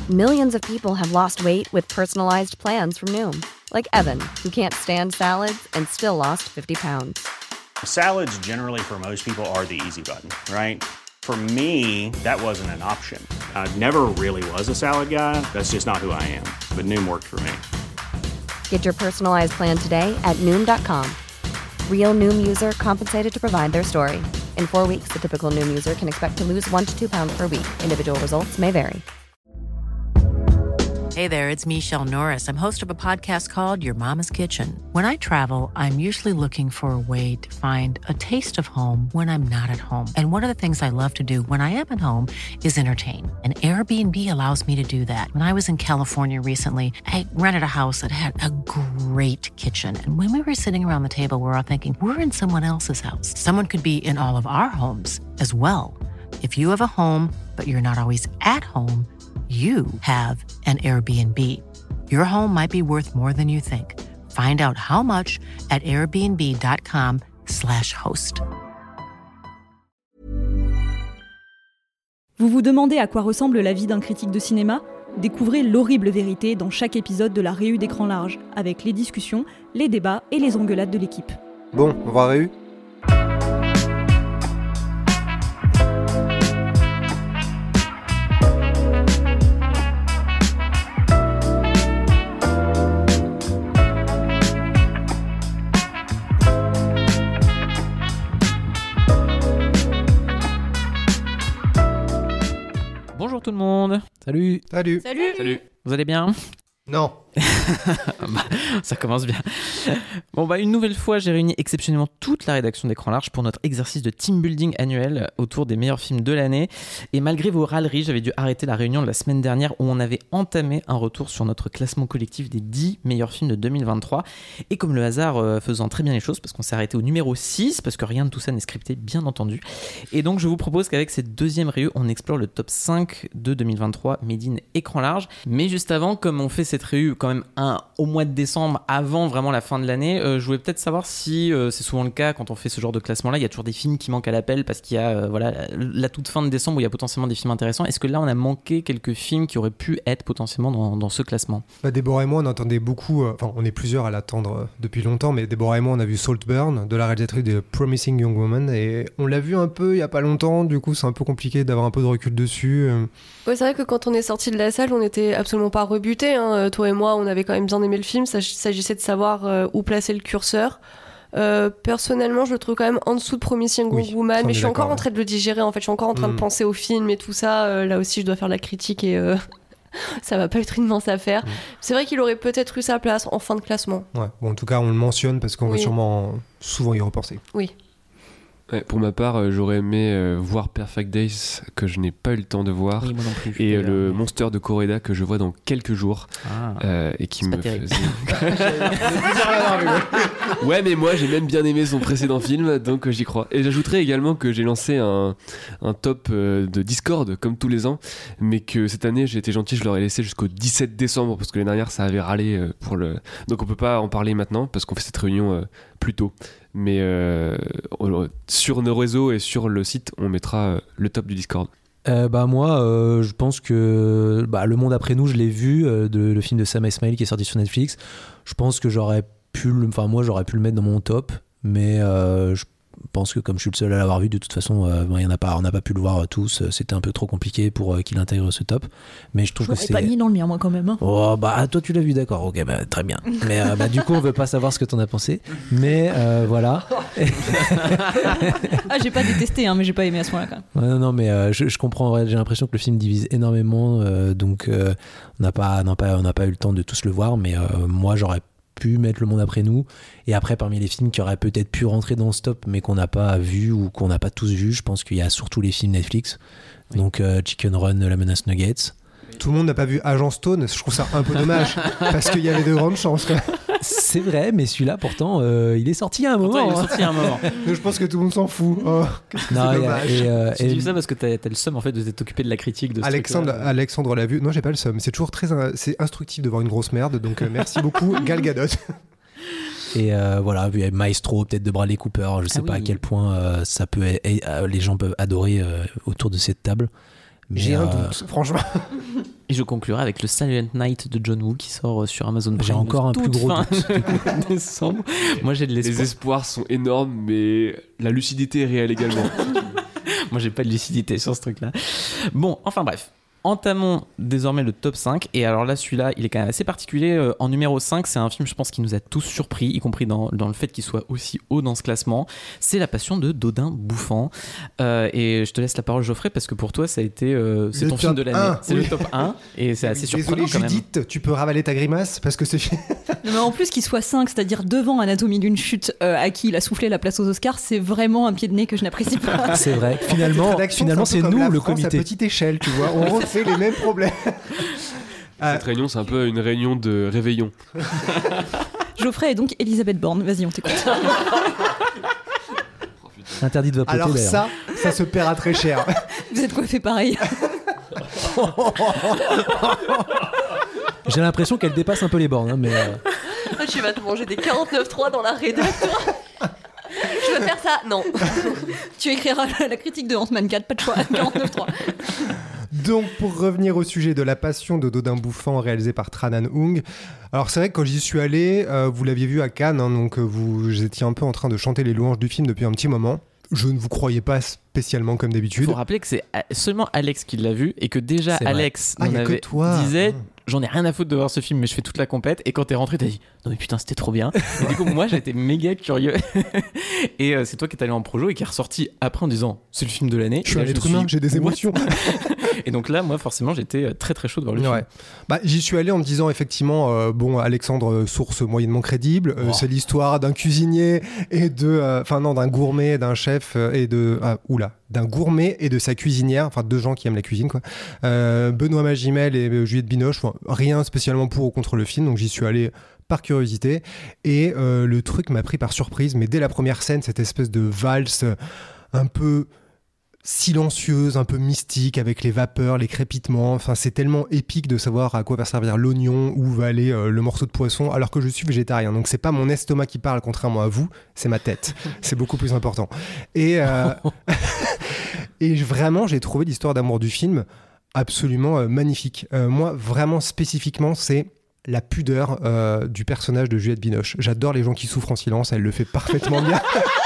Millions of people have lost weight with personalized plans from Noom. Like Evan, who can't stand salads and still lost 50 pounds. Salads generally for most people are the easy button, right? For me, that wasn't an option. I never really was a salad guy. That's just not who I am. But Noom worked for me. Get your personalized plan today at Noom.com. Real Noom user compensated to provide their story. In 4 weeks, the typical Noom user can expect to lose 1 to 2 pounds per week. Individual results may vary. Hey there, it's Michelle Norris. I'm host of a podcast called Your Mama's Kitchen. When I travel, I'm usually looking for a way to find a taste of home when I'm not at home. And one of the things I love to do when I am at home is entertain. And Airbnb allows me to do that. When I was in California recently, I rented a house that had a great kitchen. And when we were sitting around the table, we're all thinking, we're in someone else's house. Someone could be in all of our homes as well. If you have a home, but you're not always at home, you have an Airbnb. Your home might be worth more than you think. Find out how much at airbnb.com/host. Vous vous demandez à quoi ressemble la vie d'un critique de cinéma ? Découvrez l'horrible vérité dans chaque épisode de la Réu d'écran large, avec les discussions, les débats et les engueulades de l'équipe. Bon, on va à Réu ? Bonjour tout le monde. Salut. Salut. Salut. Vous allez bien ? Non. Ça commence bien. Bon une nouvelle fois, j'ai réuni exceptionnellement toute la rédaction d'Écran Large pour notre exercice de team building annuel autour des meilleurs films de l'année. Et malgré vos râleries, j'avais dû arrêter la réunion de la semaine dernière où on avait entamé un retour sur notre classement collectif des 10 meilleurs films de 2023. Et comme le hasard faisant très bien les choses, parce qu'on s'est arrêté au numéro 6, parce que rien de tout ça n'est scripté, bien entendu. Et donc je vous propose qu'avec cette deuxième réunion, on explore le top 5 de 2023 Made in Écran Large. Mais juste avant, comme on fait cette réunion quand même au mois de décembre, avant vraiment la fin de l'année, je voulais peut-être savoir si c'est souvent le cas quand on fait ce genre de classement-là, il y a toujours des films qui manquent à l'appel parce qu'il y a la toute fin de décembre où il y a potentiellement des films intéressants. Est-ce que là on a manqué quelques films qui auraient pu être potentiellement dans ce classement ? Déborah et moi on entendait beaucoup, on est plusieurs à l'attendre depuis longtemps, mais Déborah et moi on a vu Saltburn de la réalisatrice de Promising Young Woman et on l'a vu un peu il y a pas longtemps, du coup c'est un peu compliqué d'avoir un peu de recul dessus. Ouais, c'est vrai que quand on est sorti de la salle, on n'était absolument pas rebutés, hein. Toi et moi, on avait quand même bien aimé le film. Il s'agissait de savoir où placer le curseur. Personnellement, je le trouve quand même en dessous de Promising Young Woman, mais je suis encore en train de le digérer. En fait, je suis encore en train de penser au film et tout ça. Là aussi, je dois faire de la critique et ça va pas être une mince affaire. C'est vrai qu'il aurait peut-être eu sa place en fin de classement. Ouais. Bon, en tout cas, on le mentionne parce qu'on va sûrement souvent y repenser. Oui. Ouais, pour ma part, j'aurais aimé voir Perfect Days que je n'ai pas eu le temps de voir, oui, moi non plus, et le Monster de Correda que je vois dans quelques jours et qui me faisait... Ouais, mais moi j'ai même bien aimé son précédent film, donc j'y crois. Et j'ajouterais également que j'ai lancé un top de Discord comme tous les ans, mais que cette année j'ai été gentil, je l'aurais laissé jusqu'au 17 décembre parce que l'année dernière ça avait râlé pour le... Donc on peut pas en parler maintenant parce qu'on fait cette réunion plus tôt. Mais sur nos réseaux et sur le site, on mettra le top du Discord. Moi, je pense que Le Monde après nous, je l'ai vu, le film de Sam Esmail qui est sorti sur Netflix. Je pense que j'aurais pu le mettre dans mon top, mais je pense que comme je suis le seul à l'avoir vu, de toute façon, on n'a pas pu le voir tous. C'était un peu trop compliqué pour qu'il intègre ce top. Mais je trouve que c'est... pas mis dans le mien, moi, quand même. Hein. Oh, toi, tu l'as vu, d'accord. Ok, très bien. Mais du coup, on veut pas savoir ce que t'en as pensé. Mais voilà. J'ai pas détesté, mais j'ai pas aimé à ce point-là, quand même. Non, mais je comprends. J'ai l'impression que le film divise énormément. Donc, on n'a pas eu le temps de tous le voir. Mais moi, j'aurais pu mettre Le Monde après nous, et après parmi les films qui auraient peut-être pu rentrer dans ce top mais qu'on n'a pas vu ou qu'on n'a pas tous vu, je pense qu'il y a surtout les films Netflix, donc Chicken Run, La Menace Nuggets. Tout le monde n'a pas vu Agent Stone, je trouve ça un peu dommage parce qu'il y avait de grandes chances quoi. C'est vrai, mais celui-là pourtant il est sorti à un moment. Je pense que tout le monde s'en fout. Tu dis ça parce que t'as le seum en fait de t'occuper de la critique de ce Alexandre l'a vu. Non, j'ai pas le seum. C'est toujours c'est instructif de voir une grosse merde, donc merci beaucoup Gal Gadot. Et voilà, il y a Maestro peut-être de Bradley Cooper, je sais pas à quel point ça peut les gens peuvent adorer autour de cette table. Mais, J'ai un doute, franchement. Et je conclurai avec le Silent Night de John Woo qui sort sur Amazon Prime. J'ai encore un plus gros doute. Décembre. Moi j'ai de l'espoir. Les espoirs sont énormes, mais la lucidité est réelle également. Moi j'ai pas de lucidité sur ce truc-là. Bon, enfin bref. Entamons désormais le top 5. Et alors là, celui-là, il est quand même assez particulier. En numéro 5, c'est un film, je pense, qui nous a tous surpris, y compris dans le fait qu'il soit aussi haut dans ce classement. C'est La Passion de Dodin Bouffant. Et je te laisse la parole, Geoffrey, parce que pour toi, ça a été c'est ton film de l'année. C'est le top 1. Et c'est assez surprenant quand même. Judith, tu peux ravaler ta grimace parce que c'est... Non, mais en plus qu'il soit 5, c'est-à-dire devant Anatomie d'une chute, à qui il a soufflé la place aux Oscars, c'est vraiment un pied de nez que je n'apprécie pas. C'est vrai. Finalement c'est comme nous la le France comité. à petite échelle, tu vois. On refait les mêmes problèmes. Cette réunion, c'est un peu une réunion de réveillon. Geoffrey et donc Elisabeth Borne. Vas-y, on t'écoute. Interdit de vapoter Alors d'ailleurs. ça se paiera très cher. Vous êtes coiffés pareil. J'ai l'impression qu'elle dépasse un peu les bornes, hein, mais Tu vas te manger des 49.3 dans la rédaction. Je veux faire ça. Non. Tu écriras la critique de Ant-Man 4, pas de choix. 49.3. Donc, pour revenir au sujet de La Passion de Dodin Bouffant, réalisé par Tran Anh Hung. Alors, c'est vrai que quand j'y suis allé, vous l'aviez vu à Cannes, hein, donc vous étiez un peu en train de chanter les louanges du film depuis un petit moment. Je ne vous croyais pas spécialement comme d'habitude. Il faut rappeler que c'est seulement Alex qui l'a vu et que déjà C'est vrai. Alex Ah, y a que toi. disait j'en ai rien à foutre de voir ce film mais je fais toute la compète, et quand t'es rentré t'as dit non mais putain c'était trop bien. Et du coup moi j'étais méga curieux et c'est toi qui es allé en projo et qui est ressorti après en disant c'est le film de l'année. Je suis Et un là, être me humain, suis j'ai des dit, what. émotions. Et donc là moi forcément j'étais très très chaud de voir le Ouais. film. Bah, j'y suis allé en me disant effectivement, bon, Alexandre, source moyennement crédible, c'est l'histoire d'un cuisinier et d'un gourmet, d'un chef et d'un gourmet et de sa cuisinière, enfin deux gens qui aiment la cuisine quoi. Benoît Magimel et Juliette Binoche, rien spécialement pour ou contre le film, donc j'y suis allé par curiosité et le truc m'a pris par surprise, mais dès la première scène, cette espèce de valse un peu silencieuse, un peu mystique, avec les vapeurs, les crépitements, enfin c'est tellement épique de savoir à quoi va servir l'oignon, où va aller le morceau de poisson, alors que je suis végétarien, donc c'est pas mon estomac qui parle contrairement à vous, c'est ma tête, c'est beaucoup plus important. Et vraiment j'ai trouvé l'histoire d'amour du film absolument magnifique. Moi vraiment spécifiquement c'est la pudeur du personnage de Juliette Binoche. J'adore les gens qui souffrent en silence, elle le fait parfaitement bien.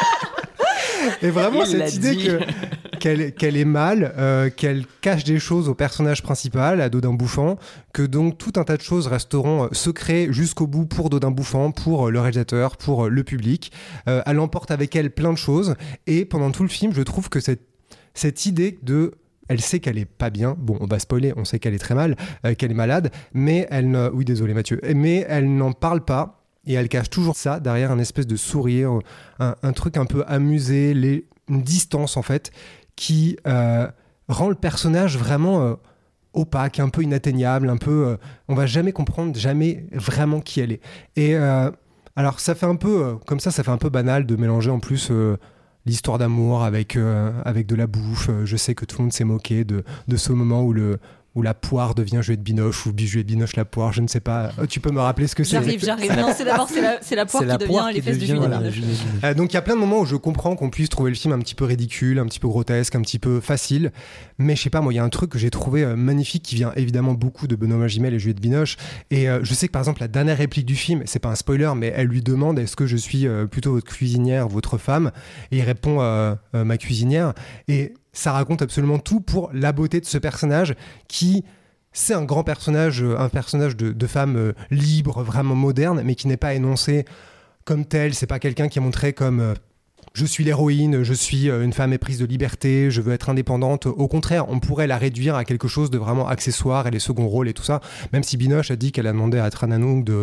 Et vraiment cette idée qu'elle est mal, qu'elle cache des choses au personnage principal, à Dodin Bouffant, que donc tout un tas de choses resteront secrets jusqu'au bout pour Dodin Bouffant, pour le réalisateur, pour le public. Elle emporte avec elle plein de choses, et pendant tout le film je trouve que cette idée de... Elle sait qu'elle est pas bien. Bon, on va spoiler, on sait qu'elle est très mal, qu'elle est malade, mais oui, désolé Mathieu, mais elle n'en parle pas. Et elle cache toujours ça derrière un espèce de sourire, un truc un peu amusé, une distance en fait, qui rend le personnage vraiment opaque, un peu inatteignable, un peu... on va jamais comprendre, jamais vraiment qui elle est. Et alors ça fait un peu, comme ça fait un peu banal de mélanger en plus... l'histoire d'amour avec de la bouffe. Je sais que tout le monde s'est moqué de ce moment où la poire devient Juliette Binoche ou Juliette Binoche la poire, je ne sais pas. Tu peux me rappeler ce que c'est? J'arrive. Non, c'est la poire qui devient les fesses de Juliette Binoche. Donc il y a plein de moments où je comprends qu'on puisse trouver le film un petit peu ridicule, un petit peu grotesque, un petit peu facile, mais je sais pas, moi il y a un truc que j'ai trouvé magnifique qui vient évidemment beaucoup de Benoît Magimel et Juliette Binoche, et je sais que par exemple la dernière réplique du film, c'est pas un spoiler, mais elle lui demande est-ce que je suis plutôt votre cuisinière, votre femme, et il répond ma cuisinière, et ça raconte absolument tout pour la beauté de ce personnage qui... C'est un grand personnage, un personnage de femme libre, vraiment moderne, mais qui n'est pas énoncé comme tel. C'est pas quelqu'un qui est montré comme je suis l'héroïne, je suis une femme éprise de liberté, je veux être indépendante. Au contraire, on pourrait la réduire à quelque chose de vraiment accessoire et les seconds rôles et tout ça. Même si Binoche a dit qu'elle a demandé à Tran Anh Hung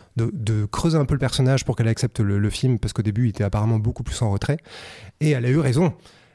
de creuser un peu le personnage pour qu'elle accepte le film, parce qu'au début, il était apparemment beaucoup plus en retrait. Et elle a eu raison.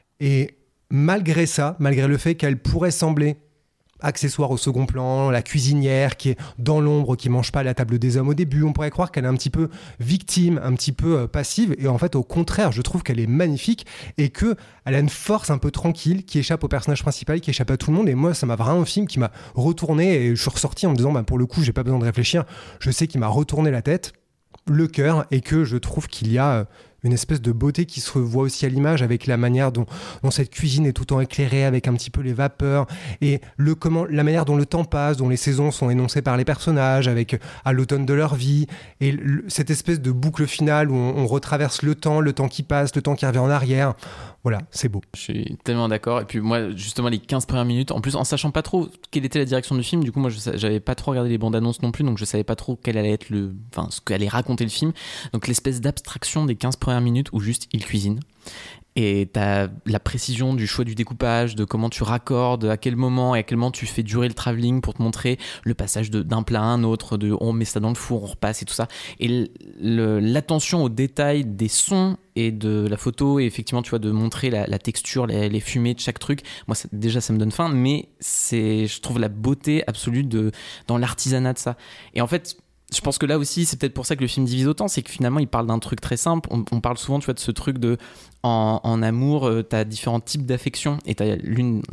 Et malgré ça, malgré le fait qu'elle pourrait sembler accessoire au second plan, la cuisinière qui est dans l'ombre, qui mange pas à la table des hommes au début, on pourrait croire qu'elle est un petit peu victime, un petit peu passive, et en fait au contraire je trouve qu'elle est magnifique et qu'elle a une force un peu tranquille qui échappe au personnage principal, qui échappe à tout le monde, et moi ça m'a vraiment un film qui m'a retourné, et je suis ressorti en me disant pour le coup j'ai pas besoin de réfléchir, je sais qu'il m'a retourné la tête, le cœur, et que je trouve qu'il y a une espèce de beauté qui se revoit aussi à l'image avec la manière dont cette cuisine est tout le temps éclairée avec un petit peu les vapeurs et la manière dont le temps passe, dont les saisons sont énoncées par les personnages avec à l'automne de leur vie et cette espèce de boucle finale où on retraverse le temps qui passe, le temps qui revient en arrière. Voilà, c'est beau. Je suis tellement d'accord. Et puis moi, justement, les 15 premières minutes, en plus, en sachant pas trop quelle était la direction du film, du coup, moi, j'avais pas trop regardé les bandes annonces non plus, donc je savais pas trop quel allait être ce qu'allait raconter le film. Donc l'espèce d'abstraction des 15 premières minutes où juste il cuisine. Et t'as la précision du choix du découpage, de comment tu raccordes, à quel moment et à quel moment tu fais durer le travelling pour te montrer le passage d'un plat à un autre, on met ça dans le four, on repasse et tout ça. Et l'attention aux détails des sons et de la photo, et effectivement, tu vois, de montrer la texture, les fumées de chaque truc. Moi, déjà, ça me donne faim, mais je trouve la beauté absolue dans l'artisanat de ça. Et en fait, je pense que là aussi, c'est peut-être pour ça que le film divise autant, c'est que finalement, il parle d'un truc très simple. On parle souvent, tu vois, de ce truc de en amour, t'as différents types d'affection, et t'as une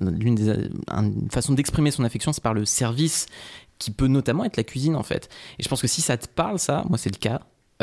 façon d'exprimer son affection, c'est par le service, qui peut notamment être la cuisine, en fait. Et je pense que si ça te parle, ça, moi, c'est le cas.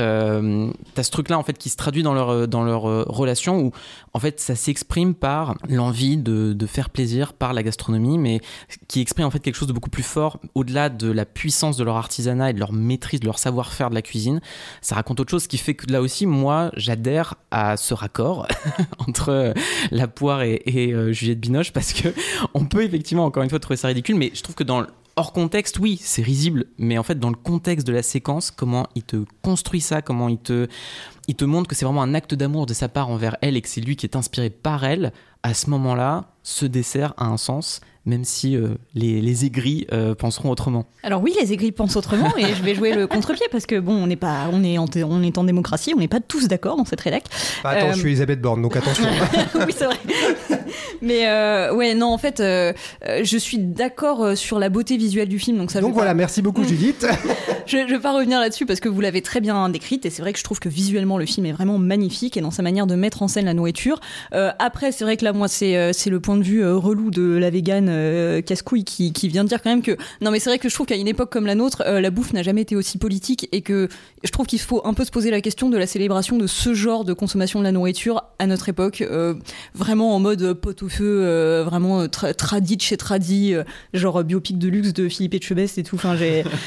T'as ce truc là en fait qui se traduit dans leur relation où en fait ça s'exprime par l'envie de faire plaisir par la gastronomie, mais qui exprime en fait quelque chose de beaucoup plus fort au-delà de la puissance de leur artisanat et de leur maîtrise, de leur savoir-faire de la cuisine. Ça raconte autre chose qui fait que là aussi moi j'adhère à ce raccord entre la poire et Juliette Binoche, parce que on peut effectivement encore une fois trouver ça ridicule, mais je trouve que hors contexte, oui, c'est risible, mais en fait, dans le contexte de la séquence, comment il te construit ça, comment il te montre que c'est vraiment un acte d'amour de sa part envers elle et que c'est lui qui est inspiré par elle, à ce moment-là, ce dessert a un sens, même si les aigris penseront autrement. Alors oui, les aigris pensent autrement, et je vais jouer le contre-pied, parce que bon, on est en démocratie, on n'est pas tous d'accord dans cette rédac. Attends, je suis Elisabeth Borne, donc attention. Oui, c'est vrai. Mais ouais, non, en fait, je suis d'accord sur la beauté visuelle du film. Donc voilà, merci beaucoup Judith. Je vais pas revenir là-dessus parce que vous l'avez très bien décrite, et c'est vrai que je trouve que visuellement le film est vraiment magnifique et dans sa manière de mettre en scène la nourriture. Après, c'est vrai que là, moi, c'est le point de vue relou de la végane casse-couille qui vient de dire quand même que non, mais c'est vrai que je trouve qu'à une époque comme la nôtre, la bouffe n'a jamais été aussi politique, et que je trouve qu'il faut un peu se poser la question de la célébration de ce genre de consommation de la nourriture à notre époque, vraiment en mode pot au feu, vraiment tradi de chez tradi, genre biopic de luxe de Philippe Etchebest et tout. Enfin,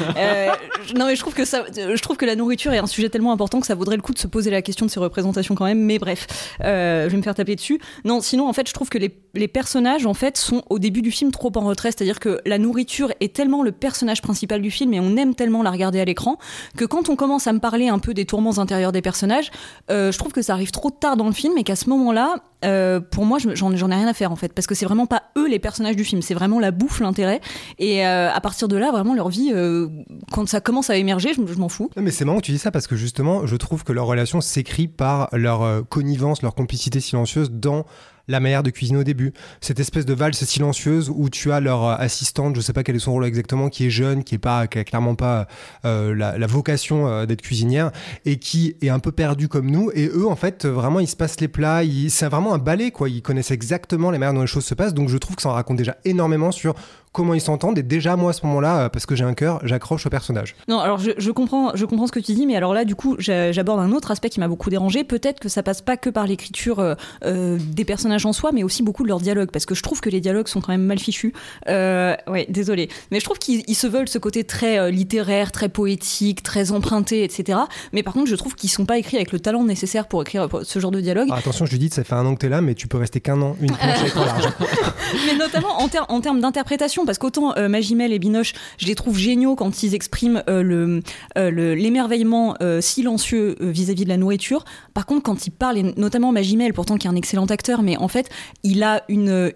non, mais je trouve que la nourriture est un sujet tellement important que ça vaudrait le coup de se poser la question de ses représentations quand même. Mais bref, je vais me faire taper dessus. Non, sinon en fait, je trouve que les personnages en fait sont au début du film trop en retrait, c'est-à-dire que la nourriture est tellement le personnage principal du film et on aime tellement la regarder à l'écran que quand on commence à me parler un peu des tourments intérieurs des personnages, je trouve que ça arrive trop tard dans le film et qu'à ce moment-là, pour moi, j'en ai rien à faire en fait, parce que c'est vraiment pas eux les personnages du film, c'est vraiment la bouffe, l'intérêt, et à partir de là, vraiment leur vie, quand ça commence à émerger, je m'en fous. Non, mais c'est marrant que tu dis ça, parce que justement, je trouve que leur relation s'écrit par leur connivence, leur complicité silencieuse dans la manière de cuisiner au début. Cette espèce de valse silencieuse où tu as leur assistante, je sais pas quel est son rôle exactement, qui est jeune, qui a clairement pas la vocation d'être cuisinière, et qui est un peu perdue comme nous. Et eux, en fait, vraiment, ils se passent les plats. C'est vraiment un ballet, quoi. Ils connaissent exactement les manières dont les choses se passent. Donc, je trouve que ça en raconte déjà énormément sur comment ils s'entendent. Et déjà, moi, à ce moment-là, parce que j'ai un cœur, j'accroche au personnage. Non, alors je comprends ce que tu dis, mais alors là, du coup, j'aborde un autre aspect qui m'a beaucoup dérangé. Peut-être que ça passe pas que par l'écriture des personnages en soi, mais aussi beaucoup de leurs dialogues, parce que je trouve que les dialogues sont quand même mal fichus. Ouais, désolé. Mais je trouve qu'ils se veulent ce côté très littéraire, très poétique, très emprunté, etc. Mais par contre, je trouve qu'ils sont pas écrits avec le talent nécessaire pour écrire ce genre de dialogue. Ah, attention, Judith, ça fait un an que t'es là, mais tu peux rester qu'un an, uniquement chez Écran Large. Mais notamment en termes d'interprétation, parce qu'autant Magimel et Binoche, je les trouve géniaux quand ils expriment l'émerveillement silencieux vis-à-vis de la nourriture. Par contre, quand ils parlent, et notamment Magimel, pourtant qui est un excellent acteur, mais en fait, il a une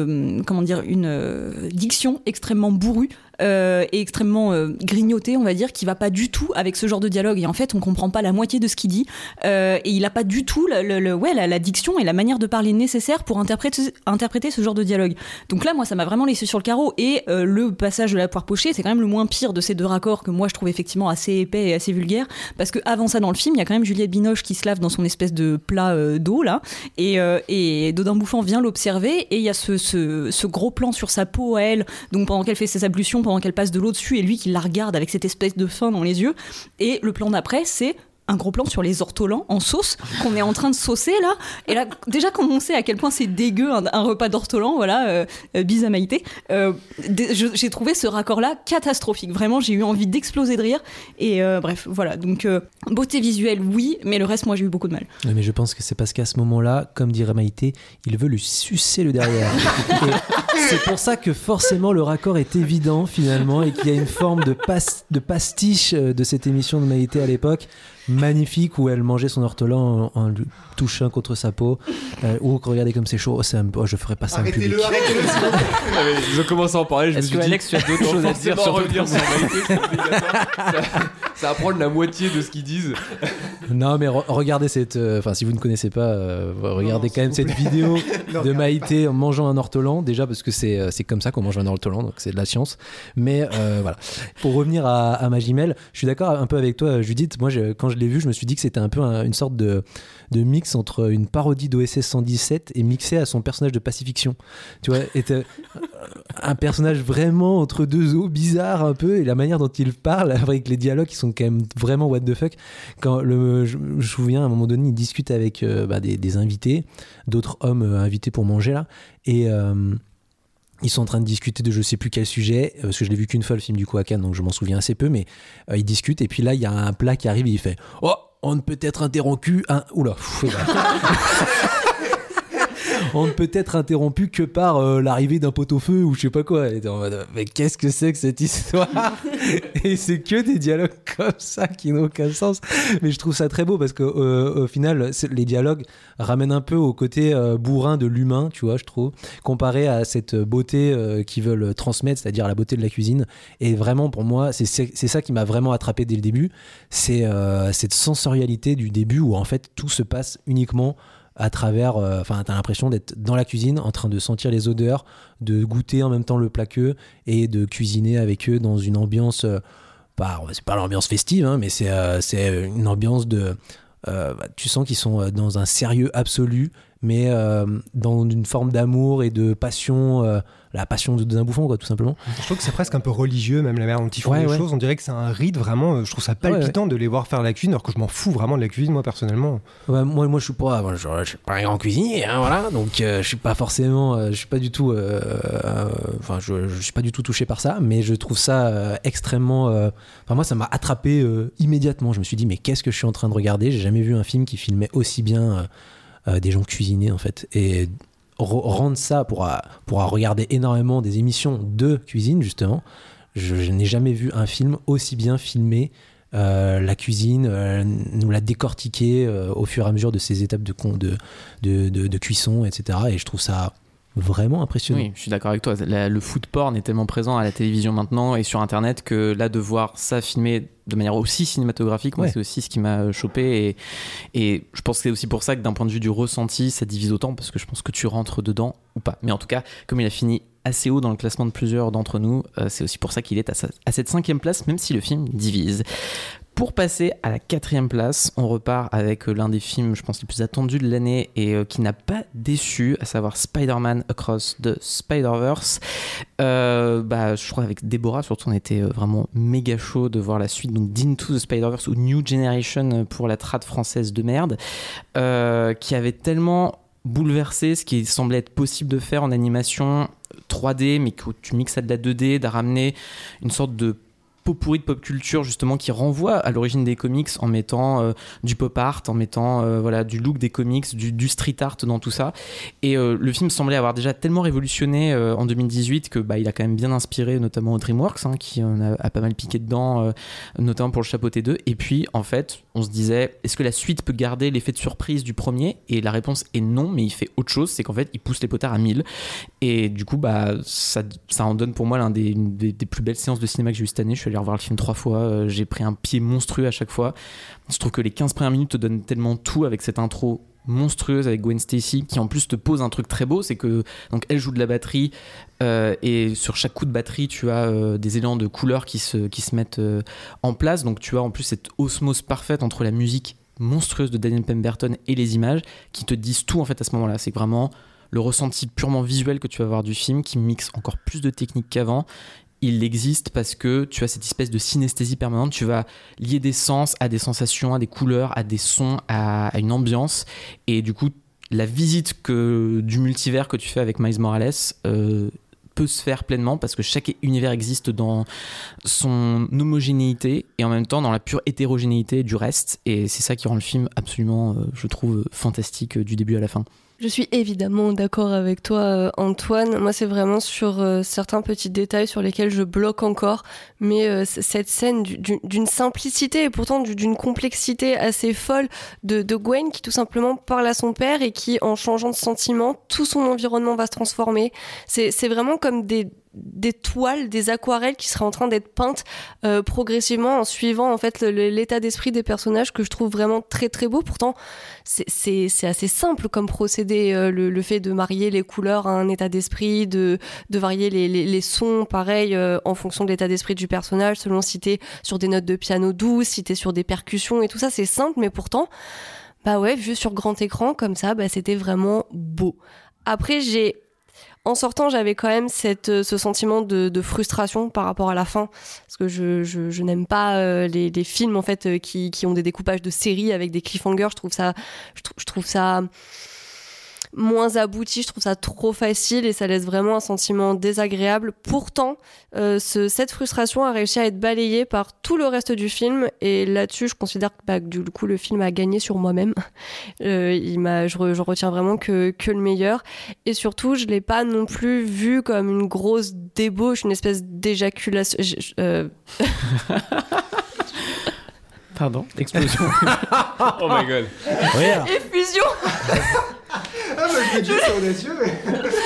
diction extrêmement bourrue. Et extrêmement grignoté, on va dire, qui va pas du tout avec ce genre de dialogue, et en fait on comprend pas la moitié de ce qu'il dit, et il a pas du tout la diction et la manière de parler nécessaire pour interpréter ce genre de dialogue. Donc là, moi, ça m'a vraiment laissé sur le carreau, et le passage de la poire pochée, c'est quand même le moins pire de ces deux raccords que moi je trouve effectivement assez épais et assez vulgaire, parce que avant ça, dans le film, il y a quand même Juliette Binoche qui se lave dans son espèce de plat d'eau là, et Dodin Bouffant vient l'observer, et il y a ce gros plan sur sa peau à elle, donc pendant qu'elle fait ses ablutions, pendant qu'elle passe de l'eau dessus, et lui qui la regarde avec cette espèce de faim dans les yeux, et le plan d'après, c'est un gros plan sur les ortolans en sauce qu'on est en train de saucer là. Et là, déjà quand on sait à quel point c'est dégueu un repas d'ortolan, voilà, bise à Maïté, j'ai trouvé ce raccord-là catastrophique. Vraiment, j'ai eu envie d'exploser de rire. Et bref, voilà. Donc, beauté visuelle, oui, mais le reste, moi, j'ai eu beaucoup de mal. Ouais, mais je pense que c'est parce qu'à ce moment-là, comme dirait Maïté, il veut lui sucer le derrière. Et c'est pour ça que forcément le raccord est évident finalement et qu'il y a une forme de pastiche de cette émission de Maïté à l'époque, magnifique, où elle mangeait son ortolan en le touchant contre sa peau. Regardez comme c'est chaud, je ferais pas ça en public. Arrêtez-le. Je commence à en parler. Est-ce que Alex, tu as d'autres choses à dire sur revenir sur Maïté, c'est obligatoire. Ça va prendre la moitié de ce qu'ils disent. Non, mais regardez si vous ne connaissez pas, regardez quand même cette vidéo de Maïté en mangeant un ortolan, déjà parce que c'est comme ça qu'on mange un ortolan, donc c'est de la science. Mais voilà. Pour revenir à Magimel, je suis d'accord un peu avec toi, Judith. Moi, quand je l'ai vu, je me suis dit que c'était un peu une sorte de mix entre une parodie d'OSS 117 et mixé à son personnage de Pacifiction. Tu vois, était un personnage vraiment entre deux eaux, bizarre un peu, et la manière dont il parle, avec les dialogues qui sont quand même vraiment what the fuck. Quand je me souviens, à un moment donné, il discute avec des invités, d'autres hommes invités pour manger là, et ils sont en train de discuter de je sais plus quel sujet, parce que je l'ai vu qu'une fois le film du coup à Cannes, donc je m'en souviens assez peu, mais ils discutent, et puis là il y a un plat qui arrive et il fait « Oh, on ne peut être interrompu Oula on ne peut être interrompu que par l'arrivée d'un pot-au-feu ou je sais pas quoi. Et en mode, mais qu'est-ce que c'est que cette histoire? Et c'est que des dialogues comme ça qui n'ont aucun sens. Mais je trouve ça très beau parce qu'au final, les dialogues ramènent un peu au côté bourrin de l'humain, tu vois, je trouve, comparé à cette beauté qu'ils veulent transmettre, c'est-à-dire la beauté de la cuisine. Et vraiment, pour moi, c'est ça qui m'a vraiment attrapé dès le début. C'est cette sensorialité du début où en fait tout se passe uniquement à travers, t'as l'impression d'être dans la cuisine en train de sentir les odeurs, de goûter en même temps le plat qu'eux et de cuisiner avec eux dans une ambiance, c'est pas l'ambiance festive, hein, mais c'est une ambiance de, tu sens qu'ils sont dans un sérieux absolu, mais dans une forme d'amour et de passion, la passion d'un bouffon, quoi, tout simplement. Je trouve que c'est presque un peu religieux, même la manière dont ils font les choses. On dirait que c'est un rite vraiment. Je trouve ça palpitant de les voir faire la cuisine, alors que je m'en fous vraiment de la cuisine, moi, personnellement. Ouais, moi, je suis pas un grand cuisinier, hein, voilà. Donc, je suis pas forcément, je suis pas du tout, je suis pas du tout touché par ça, mais je trouve ça extrêmement. Moi, ça m'a attrapé immédiatement. Je me suis dit, mais qu'est-ce que je suis en train de regarder? J'ai jamais vu un film qui filmait aussi bien des gens cuisiner, en fait. Et rendre ça pour regarder énormément des émissions de cuisine, justement, je n'ai jamais vu un film aussi bien filmé, la cuisine, nous la décortiquer au fur et à mesure de ces étapes de cuisson, etc. Et je trouve ça vraiment impressionnant. Oui, je suis d'accord avec toi. Le food porn est tellement présent à la télévision maintenant et sur internet que là, de voir ça filmé de manière aussi cinématographique, moi, c'est aussi ce qui m'a chopé, et je pense que c'est aussi pour ça que d'un point de vue du ressenti, ça divise autant, parce que je pense que tu rentres dedans ou pas. Mais en tout cas, comme il a fini assez haut dans le classement de plusieurs d'entre nous, c'est aussi pour ça qu'il est à cette 5e place, même si le film divise. Pour passer à la 4e place, on repart avec l'un des films, je pense, les plus attendus de l'année et qui n'a pas déçu, à savoir Spider-Man Across the Spider-Verse. Je crois avec Déborah, surtout, on était vraiment méga chaud de voir la suite, donc d'Into the Spider-Verse ou New Generation pour la trad française de merde, qui avait tellement bouleversé ce qui semblait être possible de faire en animation 3D, mais que tu mixes à de la 2D, de ramener une sorte de pourri de pop culture justement qui renvoie à l'origine des comics en mettant du pop art, en mettant du look des comics, du street art dans tout ça, et le film semblait avoir déjà tellement révolutionné en 2018 que il a quand même bien inspiré notamment DreamWorks, hein, qui a pas mal piqué dedans, notamment pour le chapeauté 2, et puis en fait on se disait est-ce que la suite peut garder l'effet de surprise du premier, et la réponse est non, mais il fait autre chose, c'est qu'en fait il pousse les potards à 1000, et du coup ça en donne pour moi l'un des plus belles séances de cinéma que j'ai eu cette année. Je suis allé revoir le film 3 fois, j'ai pris un pied monstrueux à chaque fois. Je trouve que les 15 premières minutes te donnent tellement tout, avec cette intro monstrueuse avec Gwen Stacy qui en plus te pose un truc très beau, c'est que donc elle joue de la batterie, et sur chaque coup de batterie tu as des éléments de couleurs qui se mettent en place, donc tu as en plus cette osmose parfaite entre la musique monstrueuse de Daniel Pemberton et les images qui te disent tout en fait à ce moment-là. C'est vraiment le ressenti purement visuel que tu vas avoir du film qui mixe encore plus de techniques qu'avant. il existe parce que tu as cette espèce de synesthésie permanente. Tu vas lier des sens à des sensations, à des couleurs, à des sons, à une ambiance. Et du coup, la visite du multivers que tu fais avec Miles Morales peut se faire pleinement parce que chaque univers existe dans son homogénéité et en même temps dans la pure hétérogénéité du reste. Et c'est ça qui rend le film absolument, je trouve, fantastique du début à la fin. Je suis évidemment d'accord avec toi, Antoine. Moi, c'est vraiment sur certains petits détails sur lesquels je bloque encore. Mais cette scène d'une simplicité et pourtant d'une complexité assez folle de Gwen qui tout simplement parle à son père et qui, en changeant de sentiment, tout son environnement va se transformer. C'est vraiment comme des toiles, des aquarelles qui seraient en train d'être peintes progressivement en suivant en fait l'état d'esprit des personnages que je trouve vraiment très très beau. Pourtant c'est assez simple comme procédé, le fait de marier les couleurs à un état d'esprit, de varier les sons pareil en fonction de l'état d'esprit du personnage, selon si t'es sur des notes de piano douces, si t'es sur des percussions et tout ça, c'est simple, mais pourtant bah ouais, vu sur grand écran comme ça, bah c'était vraiment beau. Après en sortant, j'avais quand même ce sentiment de frustration par rapport à la fin, parce que je n'aime pas les films en fait qui ont des découpages de séries avec des cliffhangers. Je trouve ça moins abouti, je trouve ça trop facile et ça laisse vraiment un sentiment désagréable. Pourtant, cette frustration a réussi à être balayée par tout le reste du film et là-dessus, je considère que du coup, le film a gagné sur moi-même. Je retiens vraiment que le meilleur et surtout, je l'ai pas non plus vu comme une grosse débauche, une espèce d'éjaculation. Pardon, explosion. Oh my god. Effusion. Je me dis sur les yeux, mais...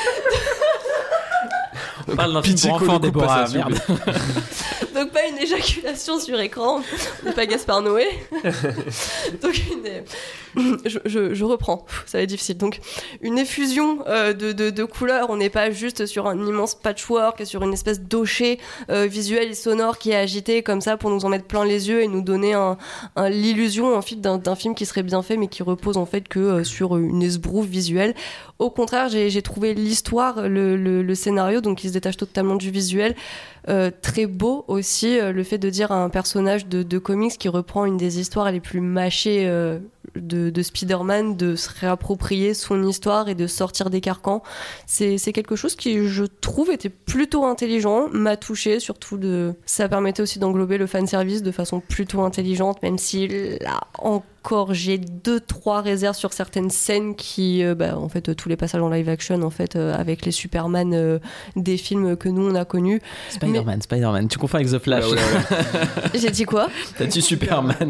On parle d'un film pour enfants, Déborah, merde. Donc pas une éjaculation sur écran, on n'est pas Gaspard Noé. Donc je reprends, ça va être difficile. Donc une effusion de couleurs, on n'est pas juste sur un immense patchwork et sur une espèce d'ocher visuel et sonore qui est agité comme ça pour nous en mettre plein les yeux et nous donner l'illusion en fait d'un film qui serait bien fait mais qui repose en fait que sur une esbrouffe visuelle. Au contraire, j'ai trouvé l'histoire, le scénario, donc qui se détache totalement du visuel, très beau aussi. Le fait de dire à un personnage de comics qui reprend une des histoires les plus mâchées de Spider-Man de se réapproprier son histoire et de sortir des carcans, c'est quelque chose qui, je trouve, était plutôt intelligent, m'a touché, surtout ça permettait aussi d'englober le fanservice de façon plutôt intelligente, même si là encore j'ai 2-3 réserves sur certaines scènes qui en fait tous les passages en live action en fait avec les Superman des films que nous on a connus. Spider-Man, tu confonds avec The Flash. J'ai dit quoi? T'as dit Superman.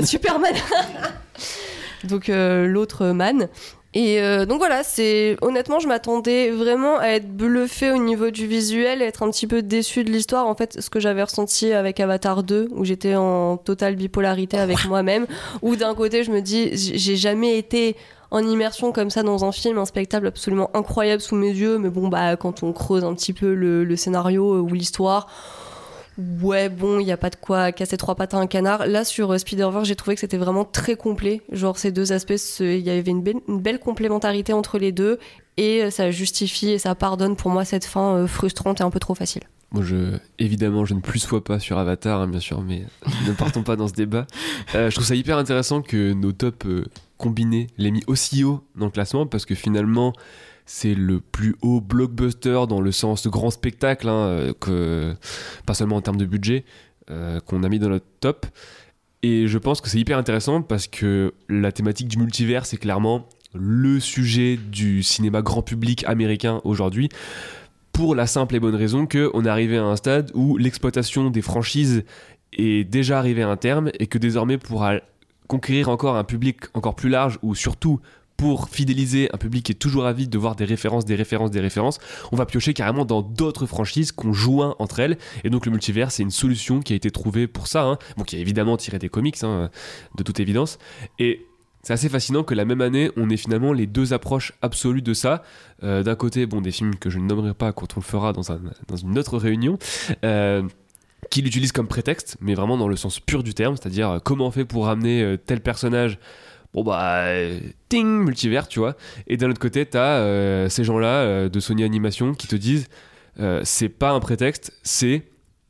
Donc l'autre man. Et donc voilà, honnêtement, je m'attendais vraiment à être bluffée au niveau du visuel, à être un petit peu déçue de l'histoire. En fait, ce que j'avais ressenti avec Avatar 2, où j'étais en totale bipolarité avec moi-même, où d'un côté, je me dis, j'ai jamais été en immersion comme ça dans un film, un spectacle absolument incroyable sous mes yeux, mais bon, quand on creuse un petit peu le scénario ou l'histoire, ouais, bon, il n'y a pas de quoi casser 3 pattes à un canard. Là, sur Spider-Verse, j'ai trouvé que c'était vraiment très complet. Genre, ces deux aspects, il y avait une belle complémentarité entre les deux et ça justifie et ça pardonne pour moi cette fin frustrante et un peu trop facile. Moi, évidemment, je ne plus sois pas sur Avatar, hein, bien sûr, mais ne partons pas dans ce débat. Je trouve ça hyper intéressant que nos tops combinés l'aient mis aussi haut dans le classement parce que finalement, c'est le plus haut blockbuster dans le sens de grand spectacle, pas seulement en termes de budget, qu'on a mis dans notre top. Et je pense que c'est hyper intéressant parce que la thématique du multivers, c'est clairement le sujet du cinéma grand public américain aujourd'hui, pour la simple et bonne raison qu'on est arrivé à un stade où l'exploitation des franchises est déjà arrivée à un terme et que désormais pour conquérir encore un public encore plus large ou surtout pour fidéliser un public qui est toujours avide de voir des références, on va piocher carrément dans d'autres franchises qu'on joint entre elles. Et donc le multivers, c'est une solution qui a été trouvée pour ça, qui a évidemment tiré des comics, de toute évidence. Et c'est assez fascinant que la même année, on ait finalement les deux approches absolues de ça. D'un côté, des films que je ne nommerai pas quand on le fera dans une autre réunion, qui l'utilisent comme prétexte, mais vraiment dans le sens pur du terme, c'est-à-dire comment on fait pour ramener tel personnage. Ting, multivers, tu vois. Et d'un autre côté, t'as ces gens-là de Sony Animation qui te disent c'est pas un prétexte, c'est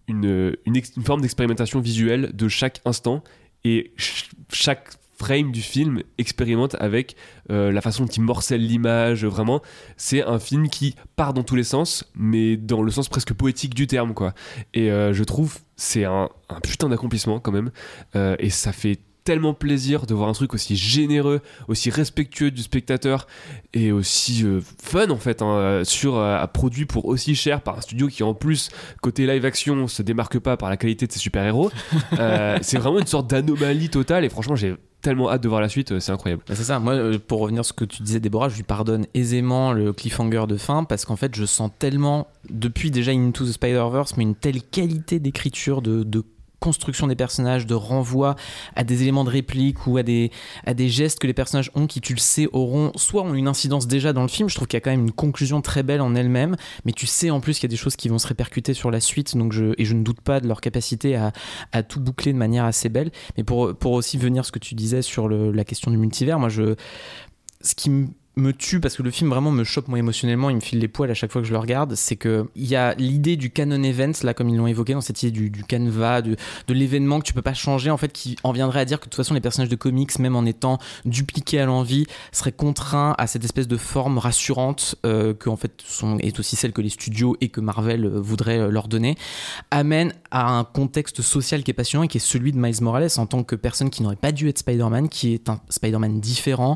une forme d'expérimentation visuelle de chaque instant, et chaque frame du film expérimente avec la façon dont il morcelle l'image. Vraiment, c'est un film qui part dans tous les sens, mais dans le sens presque poétique du terme, quoi. Et je trouve c'est un putain d'accomplissement quand même, et ça fait tellement plaisir de voir un truc aussi généreux, aussi respectueux du spectateur, et aussi fun en fait, produit pour aussi cher par un studio qui en plus côté live action se démarque pas par la qualité de ses super héros. C'est vraiment une sorte d'anomalie totale, et franchement j'ai tellement hâte de voir la suite, c'est incroyable. C'est ça, moi pour revenir à ce que tu disais Déborah, je lui pardonne aisément le cliffhanger de fin, parce qu'en fait je sens tellement, depuis déjà Into the Spider-Verse, mais une telle qualité d'écriture, de construction des personnages, de renvoi à des éléments de réplique ou à des gestes que les personnages ont, qui tu le sais soit ont une incidence déjà dans le film. Je trouve qu'il y a quand même une conclusion très belle en elle-même, mais tu sais en plus qu'il y a des choses qui vont se répercuter sur la suite, donc je ne doute pas de leur capacité à tout boucler de manière assez belle. Mais pour aussi venir à ce que tu disais sur la question du multivers, moi ce qui me tue, parce que le film vraiment me chope moi émotionnellement, il me file les poils à chaque fois que je le regarde, c'est que il y a l'idée du canon event là, comme ils l'ont évoqué dans cette idée du canevas, de l'événement que tu peux pas changer, en fait, qui en viendrait à dire que de toute façon les personnages de comics, même en étant dupliqués à l'envi, seraient contraints à cette espèce de forme rassurante que en fait est aussi celle que les studios et que Marvel voudraient leur donner, amène à un contexte social qui est passionnant et qui est celui de Miles Morales en tant que personne qui n'aurait pas dû être Spider-Man, qui est un Spider-Man différent,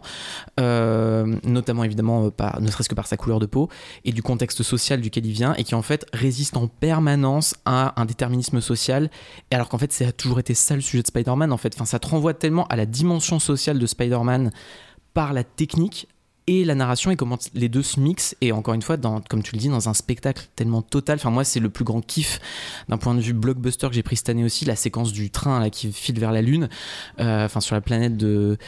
notamment évidemment ne serait-ce que par sa couleur de peau, et du contexte social duquel il vient, et qui en fait résiste en permanence à un déterminisme social, et alors qu'en fait ça a toujours été ça le sujet de Spider-Man en fait. Enfin, ça te renvoie tellement à la dimension sociale de Spider-Man par la technique et la narration, et comment les deux se mixent, et encore une fois comme tu le dis, dans un spectacle tellement total. Enfin, moi c'est le plus grand kiff d'un point de vue blockbuster que j'ai pris cette année aussi, la séquence du train là, qui file vers la lune, sur la planète de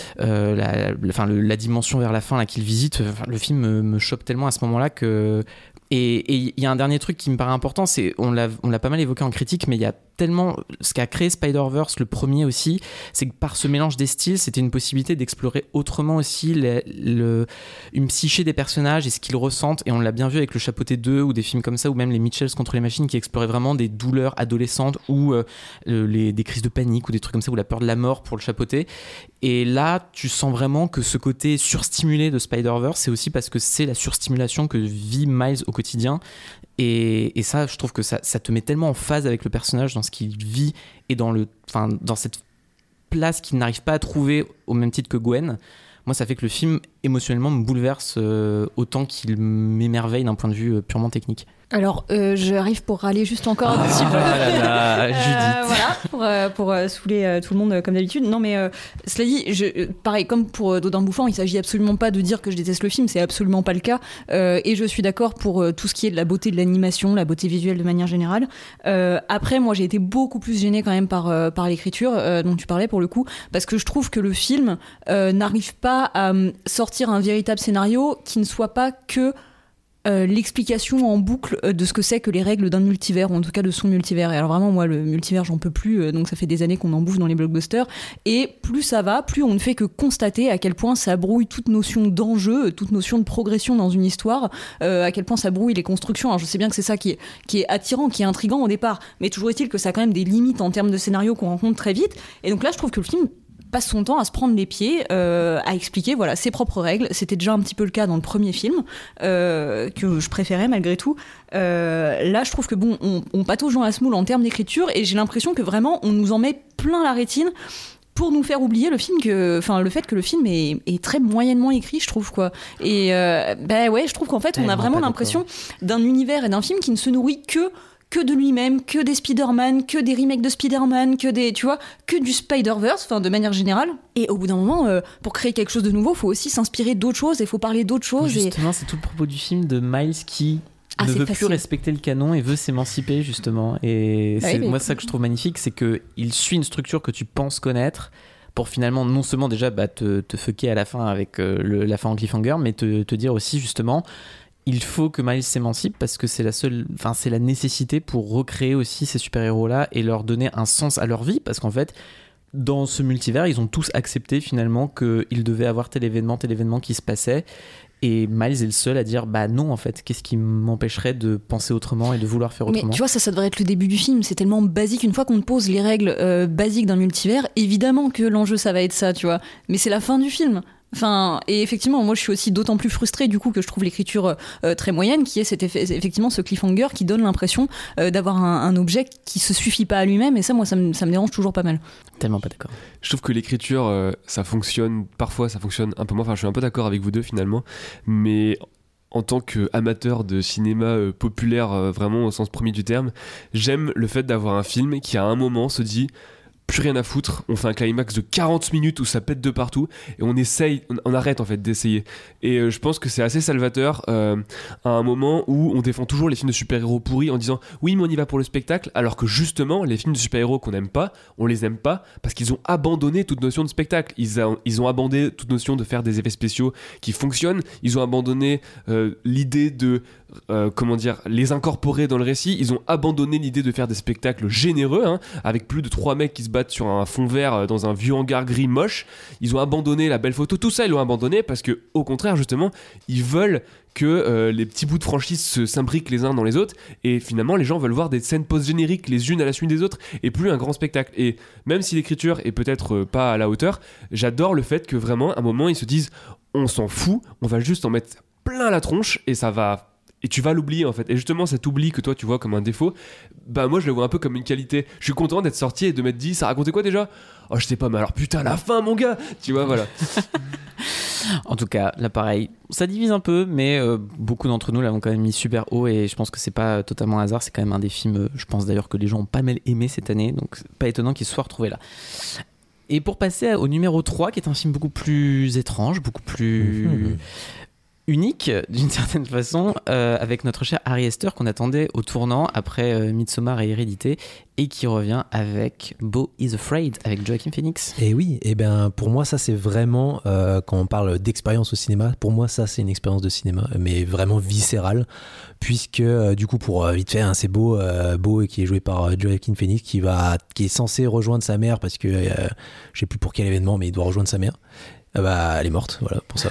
la dimension vers la fin là, qu'il visite. Le film me chope tellement à ce moment là que... Et il y a un dernier truc qui me paraît important, c'est, on l'a pas mal évoqué en critique, mais il y a tellement, ce qu'a créé Spider-Verse, le premier aussi, c'est que par ce mélange des styles, c'était une possibilité d'explorer autrement aussi une psyché des personnages et ce qu'ils ressentent, et on l'a bien vu avec le Chapeauté 2 ou des films comme ça, ou même les Mitchells contre les machines, qui exploraient vraiment des douleurs adolescentes ou des crises de panique ou des trucs comme ça, ou la peur de la mort pour le Chapeauté. Et là, tu sens vraiment que ce côté surstimulé de Spider-Verse, c'est aussi parce que c'est la surstimulation que vit Miles au quotidien. Et ça, je trouve que ça te met tellement en phase avec le personnage dans ce qu'il vit et dans cette place qu'il n'arrive pas à trouver au même titre que Gwen. Moi, ça fait que le film, émotionnellement, me bouleverse autant qu'il m'émerveille d'un point de vue purement technique. Alors, j'arrive pour râler juste encore un petit peu. Judith. Voilà, pour saouler tout le monde comme d'habitude. Non, mais cela dit, pareil, comme pour Dodin Bouffant, il s'agit absolument pas de dire que je déteste le film, c'est absolument pas le cas. Et je suis d'accord pour tout ce qui est de la beauté de l'animation, la beauté visuelle de manière générale. Après, moi, j'ai été beaucoup plus gênée quand même par l'écriture dont tu parlais pour le coup, parce que je trouve que le film n'arrive pas à sortir un véritable scénario qui ne soit pas que l'explication en boucle de ce que c'est que les règles d'un multivers, ou en tout cas de son multivers. Et alors vraiment, moi, le multivers, j'en peux plus, donc ça fait des années qu'on en bouffe dans les blockbusters, et plus ça va, plus on ne fait que constater à quel point ça brouille toute notion d'enjeu, toute notion de progression dans une histoire, à quel point ça brouille les constructions. Alors je sais bien que c'est ça qui est attirant, qui est intriguant au départ, mais toujours est-il que ça a quand même des limites en termes de scénario qu'on rencontre très vite, et donc là je trouve que le film passe son temps à se prendre les pieds, à expliquer voilà, ses propres règles. C'était déjà un petit peu le cas dans le premier film, que je préférais malgré tout. Là, je trouve que bon, on patauge dans la semoule en termes d'écriture, et j'ai l'impression que vraiment, on nous en met plein la rétine pour nous faire oublier le fait que le film est très moyennement écrit, je trouve, quoi. Et ouais, je trouve qu'en fait, on a vraiment l'impression d'un univers et d'un film qui ne se nourrit que de lui-même, que des Spider-Man, que des remakes de Spider-Man, que du Spider-Verse, enfin de manière générale. Et au bout d'un moment, pour créer quelque chose de nouveau, il faut aussi s'inspirer d'autres choses, et il faut parler d'autres choses. Justement, c'est tout le propos du film de Miles qui ne veut plus respecter le canon et veut s'émanciper, justement. Et c'est moi ça que je trouve magnifique, c'est qu'il suit une structure que tu penses connaître, pour finalement non seulement déjà te fucker à la fin avec la fin en cliffhanger, mais te dire aussi justement... Il faut que Miles s'émancipe parce que c'est c'est la nécessité pour recréer aussi ces super-héros-là et leur donner un sens à leur vie, parce qu'en fait, dans ce multivers, ils ont tous accepté finalement qu'il devait avoir tel événement qui se passait. Et Miles est le seul à dire bah non en fait, qu'est-ce qui m'empêcherait de penser autrement et de vouloir faire autrement. Mais tu vois, ça devrait être le début du film, c'est tellement basique. Une fois qu'on te pose les règles basiques d'un multivers, évidemment que l'enjeu ça va être ça, tu vois. Mais c'est la fin du film. Enfin, et effectivement, moi je suis aussi d'autant plus frustrée du coup que je trouve l'écriture très moyenne, qui est effectivement ce cliffhanger qui donne l'impression d'avoir un objet qui se suffit pas à lui-même, et ça me dérange toujours pas mal. Tellement pas d'accord. Je trouve que l'écriture, ça fonctionne, parfois ça fonctionne un peu moins, enfin je suis un peu d'accord avec vous deux finalement, mais en tant qu'amateur de cinéma populaire, vraiment au sens premier du terme, j'aime le fait d'avoir un film qui à un moment se dit plus rien à foutre, on fait un climax de 40 minutes où ça pète de partout et on arrête en fait d'essayer. Et je pense que c'est assez salvateur à un moment où on défend toujours les films de super-héros pourris en disant oui mais on y va pour le spectacle, alors que justement les films de super-héros qu'on n'aime pas, on les aime pas parce qu'ils ont abandonné toute notion de spectacle. Ils ont abandonné toute notion de faire des effets spéciaux qui fonctionnent, ils ont abandonné l'idée de les incorporer dans le récit, ils ont abandonné l'idée de faire des spectacles généreux avec plus de 3 mecs qui se battent sur un fond vert dans un vieux hangar gris moche. Ils ont abandonné la belle photo, tout ça ils l'ont abandonné parce que au contraire justement ils veulent que les petits bouts de franchise s'imbriquent les uns dans les autres, et finalement les gens veulent voir des scènes post-génériques les unes à la suite des autres et plus un grand spectacle. Et même si l'écriture est peut-être pas à la hauteur, j'adore le fait que vraiment à un moment ils se disent on s'en fout, on va juste en mettre plein la tronche et ça va. Et tu vas l'oublier en fait. Et justement cet oubli que toi tu vois comme un défaut, bah moi je le vois un peu comme une qualité. Je suis content d'être sorti et de m'être dit ça racontait quoi déjà ? Oh je sais pas, mais alors putain la fin mon gars. Tu vois, voilà. En tout cas là pareil, ça divise un peu, mais beaucoup d'entre nous l'avons quand même mis super haut, et je pense que c'est pas totalement un hasard. C'est quand même un des films, je pense d'ailleurs que les gens ont pas mal aimé cette année, donc c'est pas étonnant qu'il soit retrouvé là. Et pour passer au numéro 3, qui est un film beaucoup plus étrange, beaucoup plus... unique d'une certaine façon, avec notre cher Ari Aster qu'on attendait au tournant après Midsommar et Hérédité, et qui revient avec Beau is Afraid avec Joaquin Phoenix. Et oui, et ben pour moi ça c'est vraiment quand on parle d'expérience au cinéma, pour moi ça c'est une expérience de cinéma, mais vraiment viscérale, puisque du coup pour vite fait c'est Beau qui est joué par Joaquin Phoenix qui est censé rejoindre sa mère parce que je sais plus pour quel événement, mais il doit rejoindre sa mère. Elle est morte, voilà, pour ça.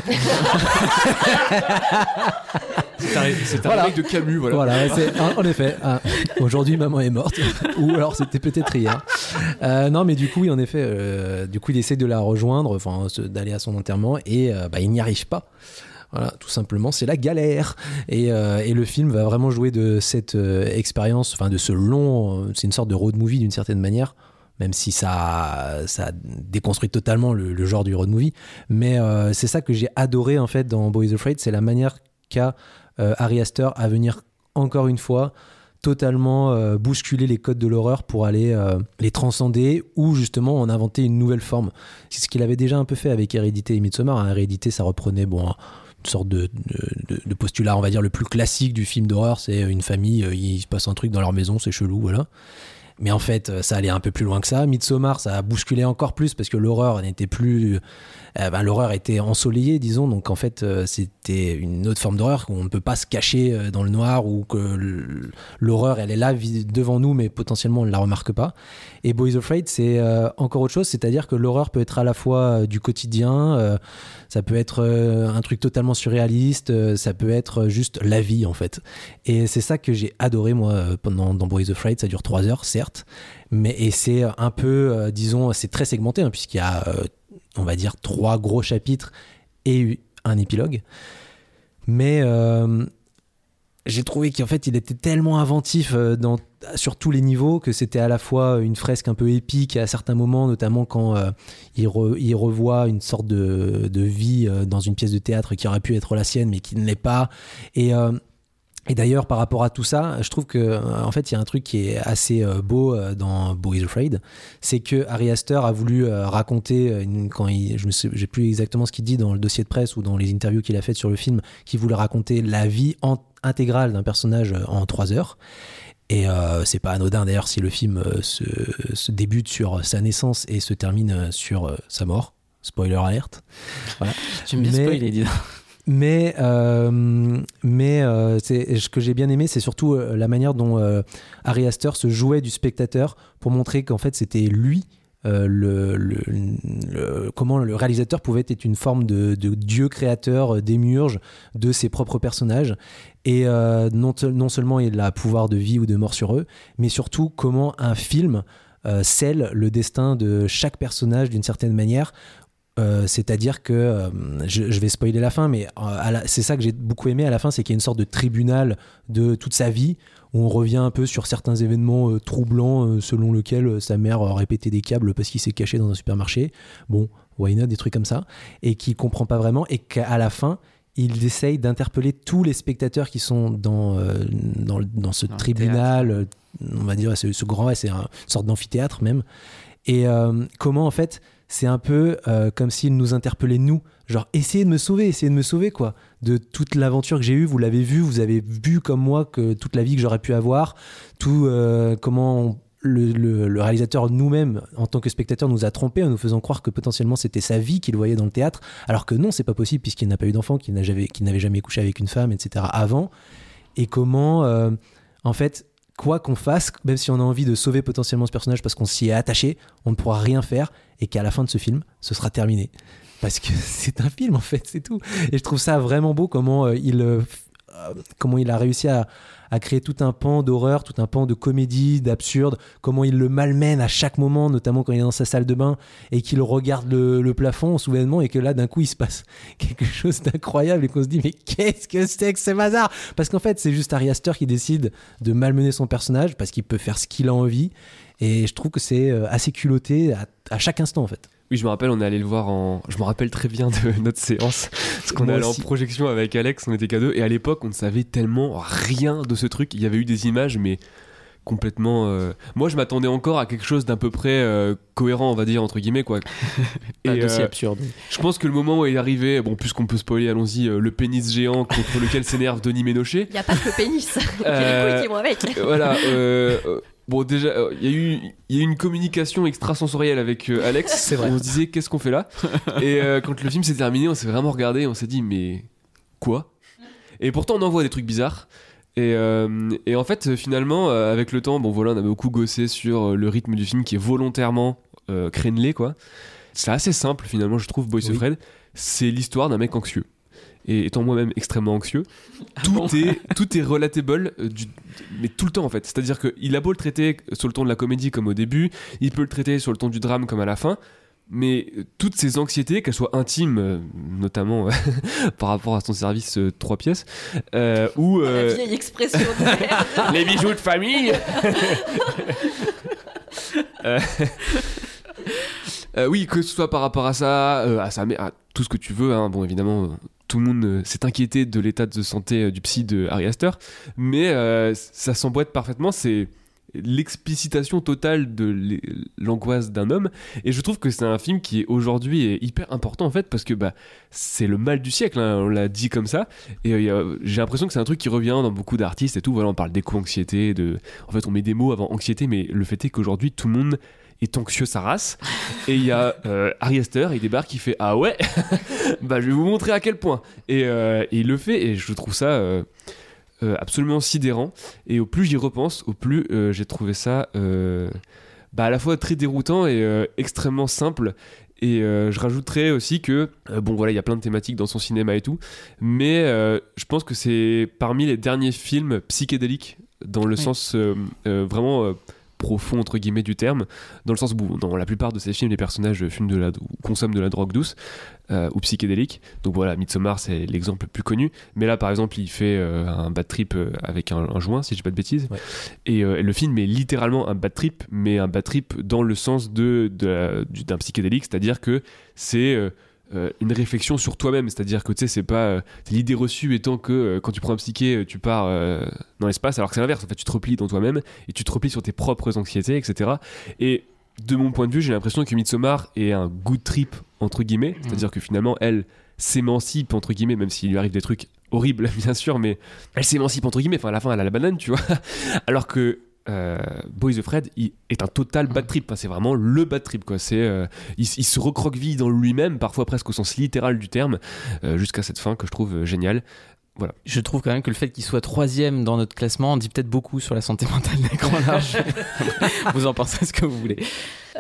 C'est un remake de Camus, voilà. Voilà, en effet. Aujourd'hui, maman est morte. Ou alors, c'était peut-être hier. Non, mais du coup, oui, en effet, il essaie de la rejoindre, enfin, d'aller à son enterrement, et il n'y arrive pas. Voilà, tout simplement, c'est la galère. Et le film va vraiment jouer de cette expérience, enfin, de ce long... c'est une sorte de road movie, d'une certaine manière. Même si ça déconstruit totalement le genre du road movie. Mais c'est ça que j'ai adoré en fait dans Beau is Afraid, c'est la manière qu'a Ari Aster à venir encore une fois totalement bousculer les codes de l'horreur pour aller les transcender ou justement en inventer une nouvelle forme. C'est ce qu'il avait déjà un peu fait avec Hérédité et Midsommar. Hérédité, ça reprenait une sorte de postulat, on va dire, le plus classique du film d'horreur. C'est une famille, il se passe un truc dans leur maison, c'est chelou, voilà. Mais en fait, ça allait un peu plus loin que ça. Midsommar, ça a bousculé encore plus parce que l'horreur n'était plus... l'horreur était ensoleillée, disons. Donc en fait, c'était une autre forme d'horreur où on ne peut pas se cacher dans le noir, ou que l'horreur, elle est là devant nous, mais potentiellement, on ne la remarque pas. Et Beau is Afraid, c'est encore autre chose. C'est-à-dire que l'horreur peut être à la fois du quotidien, ça peut être un truc totalement surréaliste, ça peut être juste la vie, en fait. Et c'est ça que j'ai adoré, moi, dans Beau is Afraid. Ça dure 3 heures, certes. Et c'est un peu, disons, c'est très segmenté, puisqu'il y a... on va dire 3 gros chapitres et un épilogue. Mais j'ai trouvé qu'en fait il était tellement inventif sur tous les niveaux que c'était à la fois une fresque un peu épique à certains moments, notamment quand il revoit une sorte de vie dans une pièce de théâtre qui aurait pu être la sienne mais qui ne l'est pas. Et d'ailleurs, par rapport à tout ça, je trouve que en fait, il y a un truc qui est assez beau dans Beau is Afraid, c'est que Ari Aster a voulu raconter j'ai plus exactement ce qu'il dit dans le dossier de presse ou dans les interviews qu'il a faites sur le film, qu'il voulait raconter la vie intégrale d'un personnage en 3 heures. Et c'est pas anodin d'ailleurs si le film se débute sur sa naissance et se termine sur sa mort. Spoiler alert. Voilà. Tu me dis spoiler, dis. Mais ce que j'ai bien aimé, c'est surtout la manière dont Ari Aster se jouait du spectateur pour montrer qu'en fait c'était lui comment le réalisateur pouvait être une forme de dieu créateur, démiurge de ses propres personnages. Et non seulement il a pouvoir de vie ou de mort sur eux, mais surtout comment un film scelle le destin de chaque personnage d'une certaine manière. C'est-à-dire que je vais spoiler la fin, mais c'est ça que j'ai beaucoup aimé à la fin, c'est qu'il y a une sorte de tribunal de toute sa vie où on revient un peu sur certains événements troublants selon lesquels sa mère aurait pété des câbles parce qu'il s'est caché dans un supermarché. Bon, why not, des trucs comme ça, et qu'il comprend pas vraiment, et qu'à la fin il essaye d'interpeller tous les spectateurs qui sont dans ce tribunal, on va dire c'est une sorte d'amphithéâtre même, et comment en fait c'est un peu comme s'il nous interpellait nous, genre essayez de me sauver quoi, de toute l'aventure que j'ai eue, vous avez vu comme moi que toute la vie que j'aurais pu avoir, comment le réalisateur nous-mêmes en tant que spectateur nous a trompés en nous faisant croire que potentiellement c'était sa vie qu'il voyait dans le théâtre, alors que non, c'est pas possible puisqu'il n'a pas eu d'enfant, qu'il n'avait jamais couché avec une femme, etc. avant, et comment en fait quoi qu'on fasse, même si on a envie de sauver potentiellement ce personnage parce qu'on s'y est attaché, on ne pourra rien faire, et qu'à la fin de ce film, ce sera terminé. Parce que c'est un film, en fait, c'est tout. Et je trouve ça vraiment beau comment il a réussi à créer tout un pan d'horreur, tout un pan de comédie, d'absurde, comment il le malmène à chaque moment, notamment quand il est dans sa salle de bain et qu'il regarde le plafond soudainement, et que là, d'un coup, il se passe quelque chose d'incroyable et qu'on se dit, mais qu'est-ce que c'est que ce bazar ? Parce qu'en fait, c'est juste Ari Aster qui décide de malmener son personnage parce qu'il peut faire ce qu'il a envie, et je trouve que c'est assez culotté à chaque instant, en fait. Oui, je me rappelle, on est allé le voir je me rappelle très bien de notre séance, parce qu'on est allé en projection avec Alex, on était qu'à deux, et à l'époque, on ne savait tellement rien de ce truc. Il y avait eu des images, mais complètement... Moi, je m'attendais encore à quelque chose d'à peu près cohérent, on va dire, entre guillemets, quoi. Et aussi absurde. Je pense que le moment où il est arrivé, bon, puisqu'on peut spoiler, allons-y, le pénis géant contre lequel s'énerve Denis Ménochet. Il n'y a pas que le pénis, il y a les couilles qui vont avec. Voilà, bon, déjà, il y a eu une communication extrasensorielle avec Alex. C'est vrai. On se disait, qu'est-ce qu'on fait là ? Et quand le film s'est terminé, on s'est vraiment regardé, on s'est dit, mais quoi ? Et pourtant, on en voit des trucs bizarres. Et en fait, finalement, avec le temps, bon voilà, on a beaucoup gossé sur le rythme du film qui est volontairement crénelé, quoi. C'est assez simple, finalement, je trouve, Boys of Fred. C'est l'histoire d'un mec anxieux. Et étant moi-même extrêmement anxieux, tout est relatable, mais tout le temps en fait. C'est-à-dire qu'il a beau le traiter sur le ton de la comédie comme au début, il peut le traiter sur le ton du drame comme à la fin, mais toutes ces anxiétés, qu'elles soient intimes, notamment par rapport à son service 3 pièces, ou... La vieille expression de les bijoux de famille. Oui, que ce soit par rapport à ça, à sa mère, à tout ce que tu veux, hein. Bon, évidemment... Tout le monde s'est inquiété de l'état de santé du psy de Ari Aster, mais ça s'emboîte parfaitement. C'est l'explicitation totale de l'angoisse d'un homme, et je trouve que c'est un film qui est aujourd'hui hyper important en fait, parce que c'est le mal du siècle, hein, on l'a dit comme ça, et j'ai l'impression que c'est un truc qui revient dans beaucoup d'artistes et tout. Voilà, on parle d'éco-anxiété, en fait on met des mots avant anxiété, mais le fait est qu'aujourd'hui tout le monde est anxieux sa race, et il y a Ari Aster, il débarque, il fait ah ouais je vais vous montrer à quel point, et il le fait, et je trouve ça absolument sidérant, et au plus j'y repense, au plus j'ai trouvé ça à la fois très déroutant et extrêmement simple. Et je rajouterais aussi que bon voilà, il y a plein de thématiques dans son cinéma et tout, mais je pense que c'est parmi les derniers films psychédéliques dans le sens vraiment profond entre guillemets du terme, dans le sens où dans la plupart de ces films les personnages consomment de la drogue douce ou psychédélique. Donc voilà, Midsommar c'est l'exemple le plus connu, mais là par exemple il fait un bad trip avec un joint, si je dis pas de bêtises, et le film est littéralement un bad trip, mais un bad trip dans le sens d'un psychédélique, c'est-à-dire que c'est une réflexion sur toi-même, c'est-à-dire que tu sais, c'est pas l'idée reçue étant que quand tu prends un psyché tu pars dans l'espace, alors que c'est l'inverse, en fait tu te replies dans toi-même et tu te replies sur tes propres anxiétés, etc. Et de mon point de vue, j'ai l'impression que Midsommar est un good trip entre guillemets, c'est-à-dire que finalement elle s'émancipe entre guillemets, même s'il lui arrive des trucs horribles bien sûr, mais elle s'émancipe entre guillemets, enfin à la fin elle a la banane, tu vois, alors que Boys of Fred est un total bad trip, enfin, c'est vraiment le bad trip quoi. C'est, il se recroqueville dans lui-même, parfois presque au sens littéral du terme, jusqu'à cette fin que je trouve géniale. Voilà. Je trouve quand même que le fait qu'il soit 3e dans notre classement dit peut-être beaucoup sur la santé mentale d'écran large. Vous en pensez ce que vous voulez.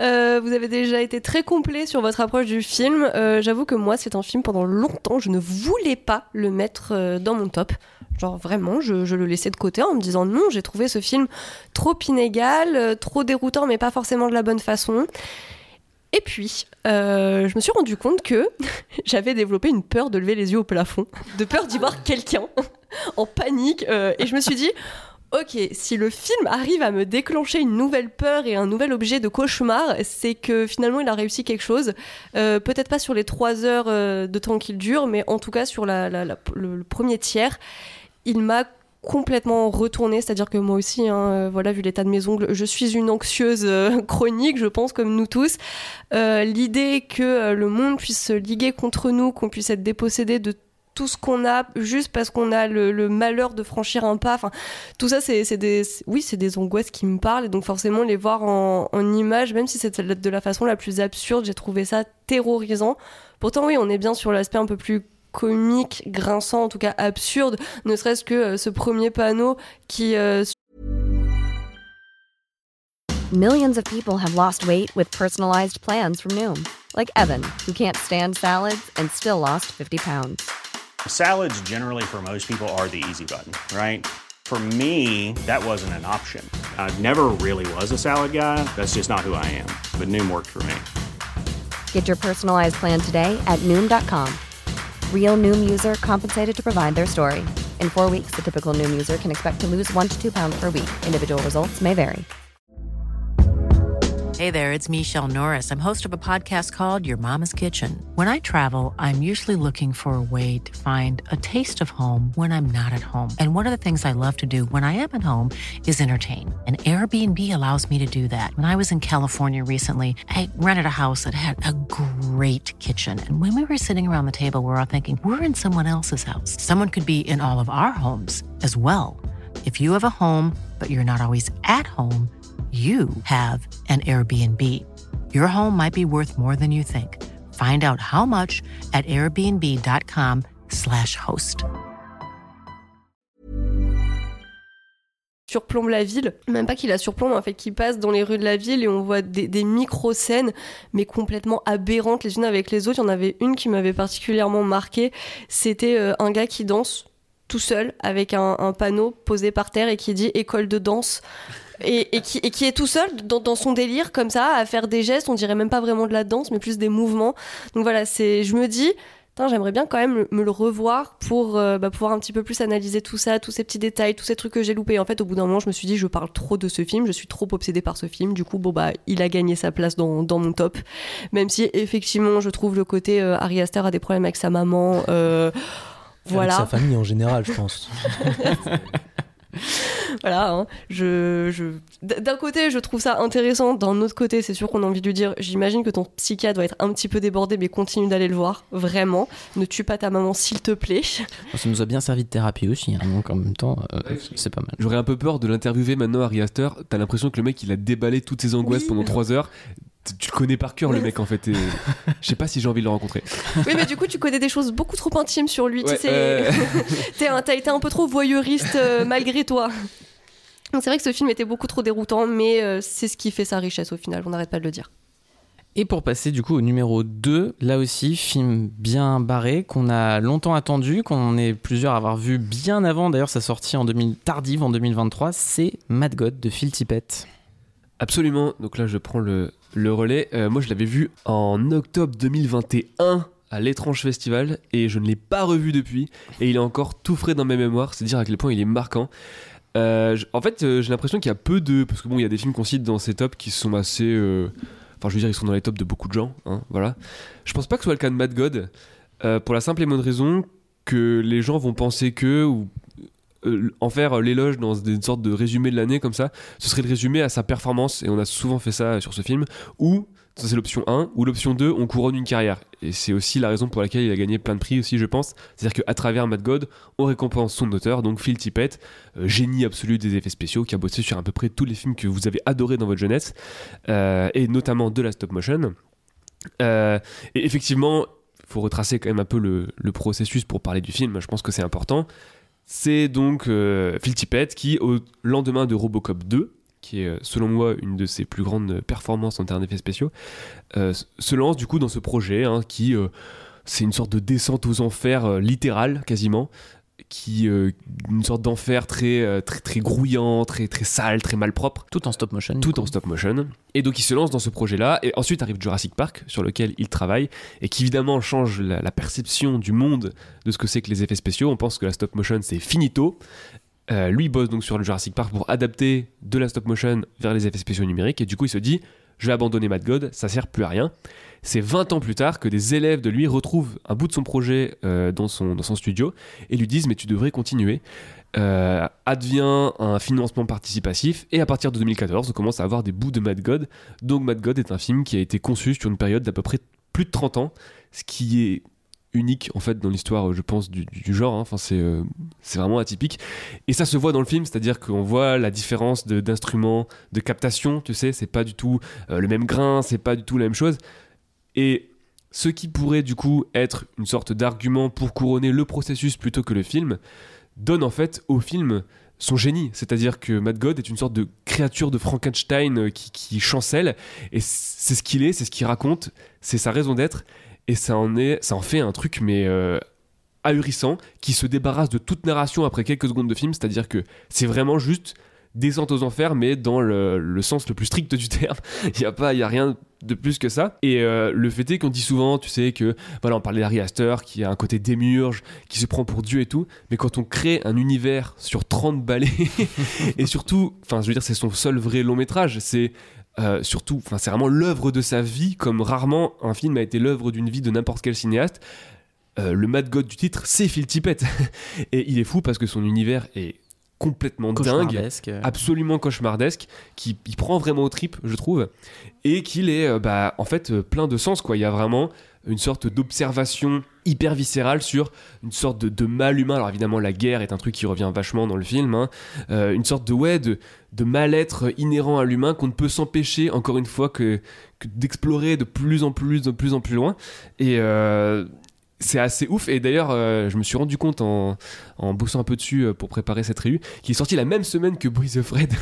Vous avez déjà été très complet sur votre approche du film. J'avoue que moi, c'est un film, pendant longtemps, je ne voulais pas le mettre dans mon top. Genre vraiment, je le laissais de côté en me disant non, j'ai trouvé ce film trop inégal, trop déroutant, mais pas forcément de la bonne façon. Et puis, je me suis rendu compte que j'avais développé une peur de lever les yeux au plafond, de peur d'y voir quelqu'un en panique. Et je me suis dit, ok, si le film arrive à me déclencher une nouvelle peur et un nouvel objet de cauchemar, c'est que finalement il a réussi quelque chose. Peut-être pas sur les 3 heures de temps qu'il dure, mais en tout cas sur le premier tiers, il m'a complètement retournée, c'est-à-dire que moi aussi, voilà, vu l'état de mes ongles, je suis une anxieuse chronique, je pense, comme nous tous. L'idée que le monde puisse se liguer contre nous, qu'on puisse être dépossédé de tout ce qu'on a juste parce qu'on a le malheur de franchir un pas, enfin, tout ça, c'est des angoisses qui me parlent, et donc forcément les voir en images, même si c'est de la façon la plus absurde, j'ai trouvé ça terrorisant. Pourtant oui, on est bien sur l'aspect un peu plus comique, grinçant, en tout cas absurde, ne serait-ce que ce premier panneau qui... Millions of people have lost weight with personalized plans from Noom. Like Evan, who can't stand salads and still lost 50 pounds. Salads generally for most people are the easy button, right? For me, that wasn't an option. I never really was a salad guy. That's just not who I am. But Noom worked for me. Get your personalized plan today at Noom.com. Real Noom user compensated to provide their story. In 4 weeks, the typical Noom user can expect to lose 1 to 2 pounds per week. Individual results may vary. Hey there, it's Michelle Norris. I'm host of a podcast called Your Mama's Kitchen. When I travel, I'm usually looking for a way to find a taste of home when I'm not at home. And one of the things I love to do when I am at home is entertain. And Airbnb allows me to do that. When I was in California recently, I rented a house that had a great kitchen. And when we were sitting around the table, we were all thinking, we're in someone else's house. Someone could be in all of our homes as well. If you have a home, but you're not always at home, you have an Airbnb. Your home might be worth more than you think. Find out how much at airbnb.com/host. Surplombe la ville, même pas qu'il la surplombe, en fait, qu'il passe dans les rues de la ville et on voit des micro-scènes, mais complètement aberrantes les unes avec les autres. Il y en avait une qui m'avait particulièrement marquée, c'était un gars qui danse tout seul avec un panneau posé par terre et qui dit « école de danse ». Et qui est tout seul dans son délire comme ça à faire des gestes, on dirait même pas vraiment de la danse mais plus des mouvements. Donc voilà, je me dis j'aimerais bien quand même me le revoir pour pouvoir un petit peu plus analyser tout ça, tous ces petits détails, tous ces trucs que j'ai loupés. En fait, au bout d'un moment, je me suis dit je parle trop de ce film, je suis trop obsédée par ce film. Du coup, il a gagné sa place dans mon top. Même si effectivement, je trouve le côté Ari Aster a des problèmes avec sa maman. Voilà. Avec sa famille en général, je pense. Voilà, d'un côté je trouve ça intéressant, d'un autre côté c'est sûr qu'on a envie de lui dire j'imagine que ton psychiatre doit être un petit peu débordé, mais continue d'aller le voir, vraiment, ne tue pas ta maman s'il te plaît. Ça nous a bien servi de thérapie aussi, donc en même temps c'est pas mal. J'aurais un peu peur de l'interviewer maintenant, Ari Aster. T'as l'impression que le mec il a déballé toutes ses angoisses pendant 3 heures. Tu le connais par cœur, le mec, en fait. Je sais pas si j'ai envie de le rencontrer. Oui, mais du coup, tu connais des choses beaucoup trop intimes sur lui. Ouais, tu sais, t'as été un peu trop voyeuriste malgré toi. Donc, c'est vrai que ce film était beaucoup trop déroutant, mais c'est ce qui fait sa richesse au final. On n'arrête pas de le dire. Et pour passer du coup au numéro 2, là aussi, film bien barré, qu'on a longtemps attendu, qu'on est plusieurs à avoir vu bien avant, d'ailleurs sa sortie tardive en 2023, c'est Mad God de Phil Tippett. Absolument, donc là je prends le relais. Moi je l'avais vu en octobre 2021 à l'Étrange Festival et je ne l'ai pas revu depuis et il est encore tout frais dans mes mémoires, c'est dire à quel point il est marquant. En fait j'ai l'impression qu'il y a peu de... Parce que bon, il y a des films qu'on cite dans ces tops qui sont assez... Enfin je veux dire, ils sont dans les tops de beaucoup de gens, hein, voilà. Je pense pas que ce soit le cas de Mad God, pour la simple et bonne raison que les gens vont penser que... en faire l'éloge dans une sorte de résumé de l'année comme ça, ce serait le résumé à sa performance, et on a souvent fait ça sur ce film, ou ça c'est l'option 1, ou l'option 2, on couronne une carrière, et c'est aussi la raison pour laquelle il a gagné plein de prix aussi, je pense. C'est-à-dire qu'à travers Mad God on récompense son auteur, donc Phil Tippett, génie absolu des effets spéciaux, qui a bossé sur à peu près tous les films que vous avez adorés dans votre jeunesse, et notamment de la stop motion, et effectivement il faut retracer quand même un peu le processus pour parler du film, je pense que c'est important. C'est donc Phil Tippett qui, au lendemain de Robocop 2, qui est selon moi une de ses plus grandes performances en termes d'effets spéciaux, se lance du coup dans ce projet qui c'est une sorte de descente aux enfers littérale quasiment, qui une sorte d'enfer très grouillant, très sale, très malpropre, tout en stop motion. Et donc il se lance dans ce projet-là, et ensuite arrive Jurassic Park sur lequel il travaille et qui évidemment change la perception du monde de ce que c'est que les effets spéciaux. On pense que la stop motion c'est finito. Lui bosse donc sur le Jurassic Park pour adapter de la stop motion vers les effets spéciaux numériques, et du coup il se dit je vais abandonner Mad God, ça sert plus à rien. C'est 20 ans plus tard que des élèves de lui retrouvent un bout de son projet dans son studio et lui disent mais tu devrais continuer. Advient un financement participatif, et à partir de 2014 on commence à avoir des bouts de Mad God. Donc Mad God est un film qui a été conçu sur une période d'à peu près plus de 30 ans, ce qui est unique en fait dans l'histoire, je pense, du genre. Enfin, c'est vraiment atypique, et ça se voit dans le film, c'est-à-dire qu'on voit la différence d'instruments, de captation, tu sais, c'est pas du tout le même grain, c'est pas du tout la même chose. Et ce qui pourrait du coup être une sorte d'argument pour couronner le processus plutôt que le film, donne en fait au film son génie. C'est-à-dire que Mad God est une sorte de créature de Frankenstein qui chancelle, et c'est ce qu'il est, c'est ce qu'il raconte, c'est sa raison d'être, et ça en fait un truc mais ahurissant, qui se débarrasse de toute narration après quelques secondes de film. C'est-à-dire que c'est vraiment juste descente aux enfers, mais dans le sens le plus strict du terme. Il y a rien de plus que ça. Et le fait est qu'on dit souvent, tu sais, que voilà, on parlait d'Ari Aster qui a un côté démiurge, qui se prend pour Dieu et tout, mais quand on crée un univers sur 30 balais et surtout, enfin je veux dire, c'est son seul vrai long métrage, c'est surtout, enfin c'est vraiment l'œuvre de sa vie, comme rarement un film a été l'œuvre d'une vie de n'importe quel cinéaste. Le Mad God du titre, c'est Phil Tippett. Et il est fou parce que son univers est complètement dingue, absolument cauchemardesque, qui prend vraiment aux tripes, je trouve, et qu'il est en fait plein de sens, quoi. Il y a vraiment une sorte d'observation hyper viscérale sur une sorte de mal humain. Alors évidemment la guerre est un truc qui revient vachement dans le film, hein. Une sorte de mal-être inhérent à l'humain qu'on ne peut s'empêcher, encore une fois, que d'explorer de plus en plus loin. Et c'est assez ouf. Et d'ailleurs je me suis rendu compte en bossant un peu dessus pour préparer cette réu, qui est sorti la même semaine que Boys of Fred.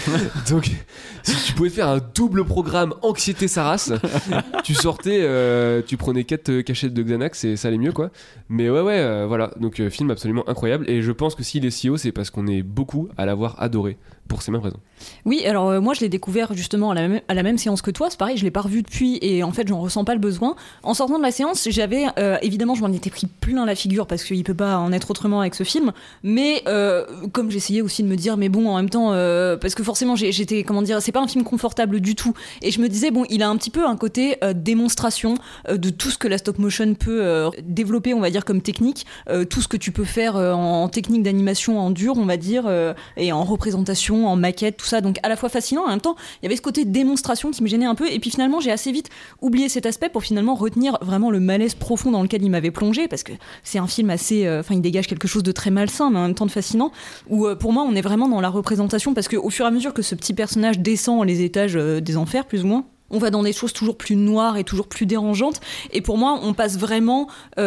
Donc si tu pouvais faire un double programme anxiété sa race, tu sortais, tu prenais 4 cachettes de Xanax et ça allait mieux, quoi. Mais ouais, voilà, donc film absolument incroyable, et je pense que s'il est si haut, c'est parce qu'on est beaucoup à l'avoir adoré pour ces mêmes raisons. Oui, alors moi je l'ai découvert justement à la même séance que toi, c'est pareil, je l'ai pas revu depuis, et en fait j'en ressens pas le besoin. En sortant de la séance, j'avais évidemment, je m'en étais pris plein la figure parce qu'il peut pas en être autrement avec ce film, mais comme j'essayais aussi de me dire, mais bon, en même temps, parce que forcément j'étais, comment dire, c'est pas un film confortable du tout, et je me disais, bon, il a un petit peu un côté démonstration de tout ce que la stop motion peut développer, on va dire, comme technique, tout ce que tu peux faire en technique d'animation en dur, on va dire, et en représentation, en maquette, tout ça, donc à la fois fascinant, en même temps il y avait ce côté démonstration qui me gênait un peu, et puis finalement j'ai assez vite oublié cet aspect pour finalement retenir vraiment le malaise profond dans lequel il m'avait plongé, parce que c'est un film assez, il dégage quelque chose de très malsain mais en même temps de fascinant, où pour moi on est vraiment dans la représentation, parce qu'au fur et à mesure que ce petit personnage descend les étages des enfers, plus ou moins, on va dans des choses toujours plus noires et toujours plus dérangeantes, et pour moi on passe vraiment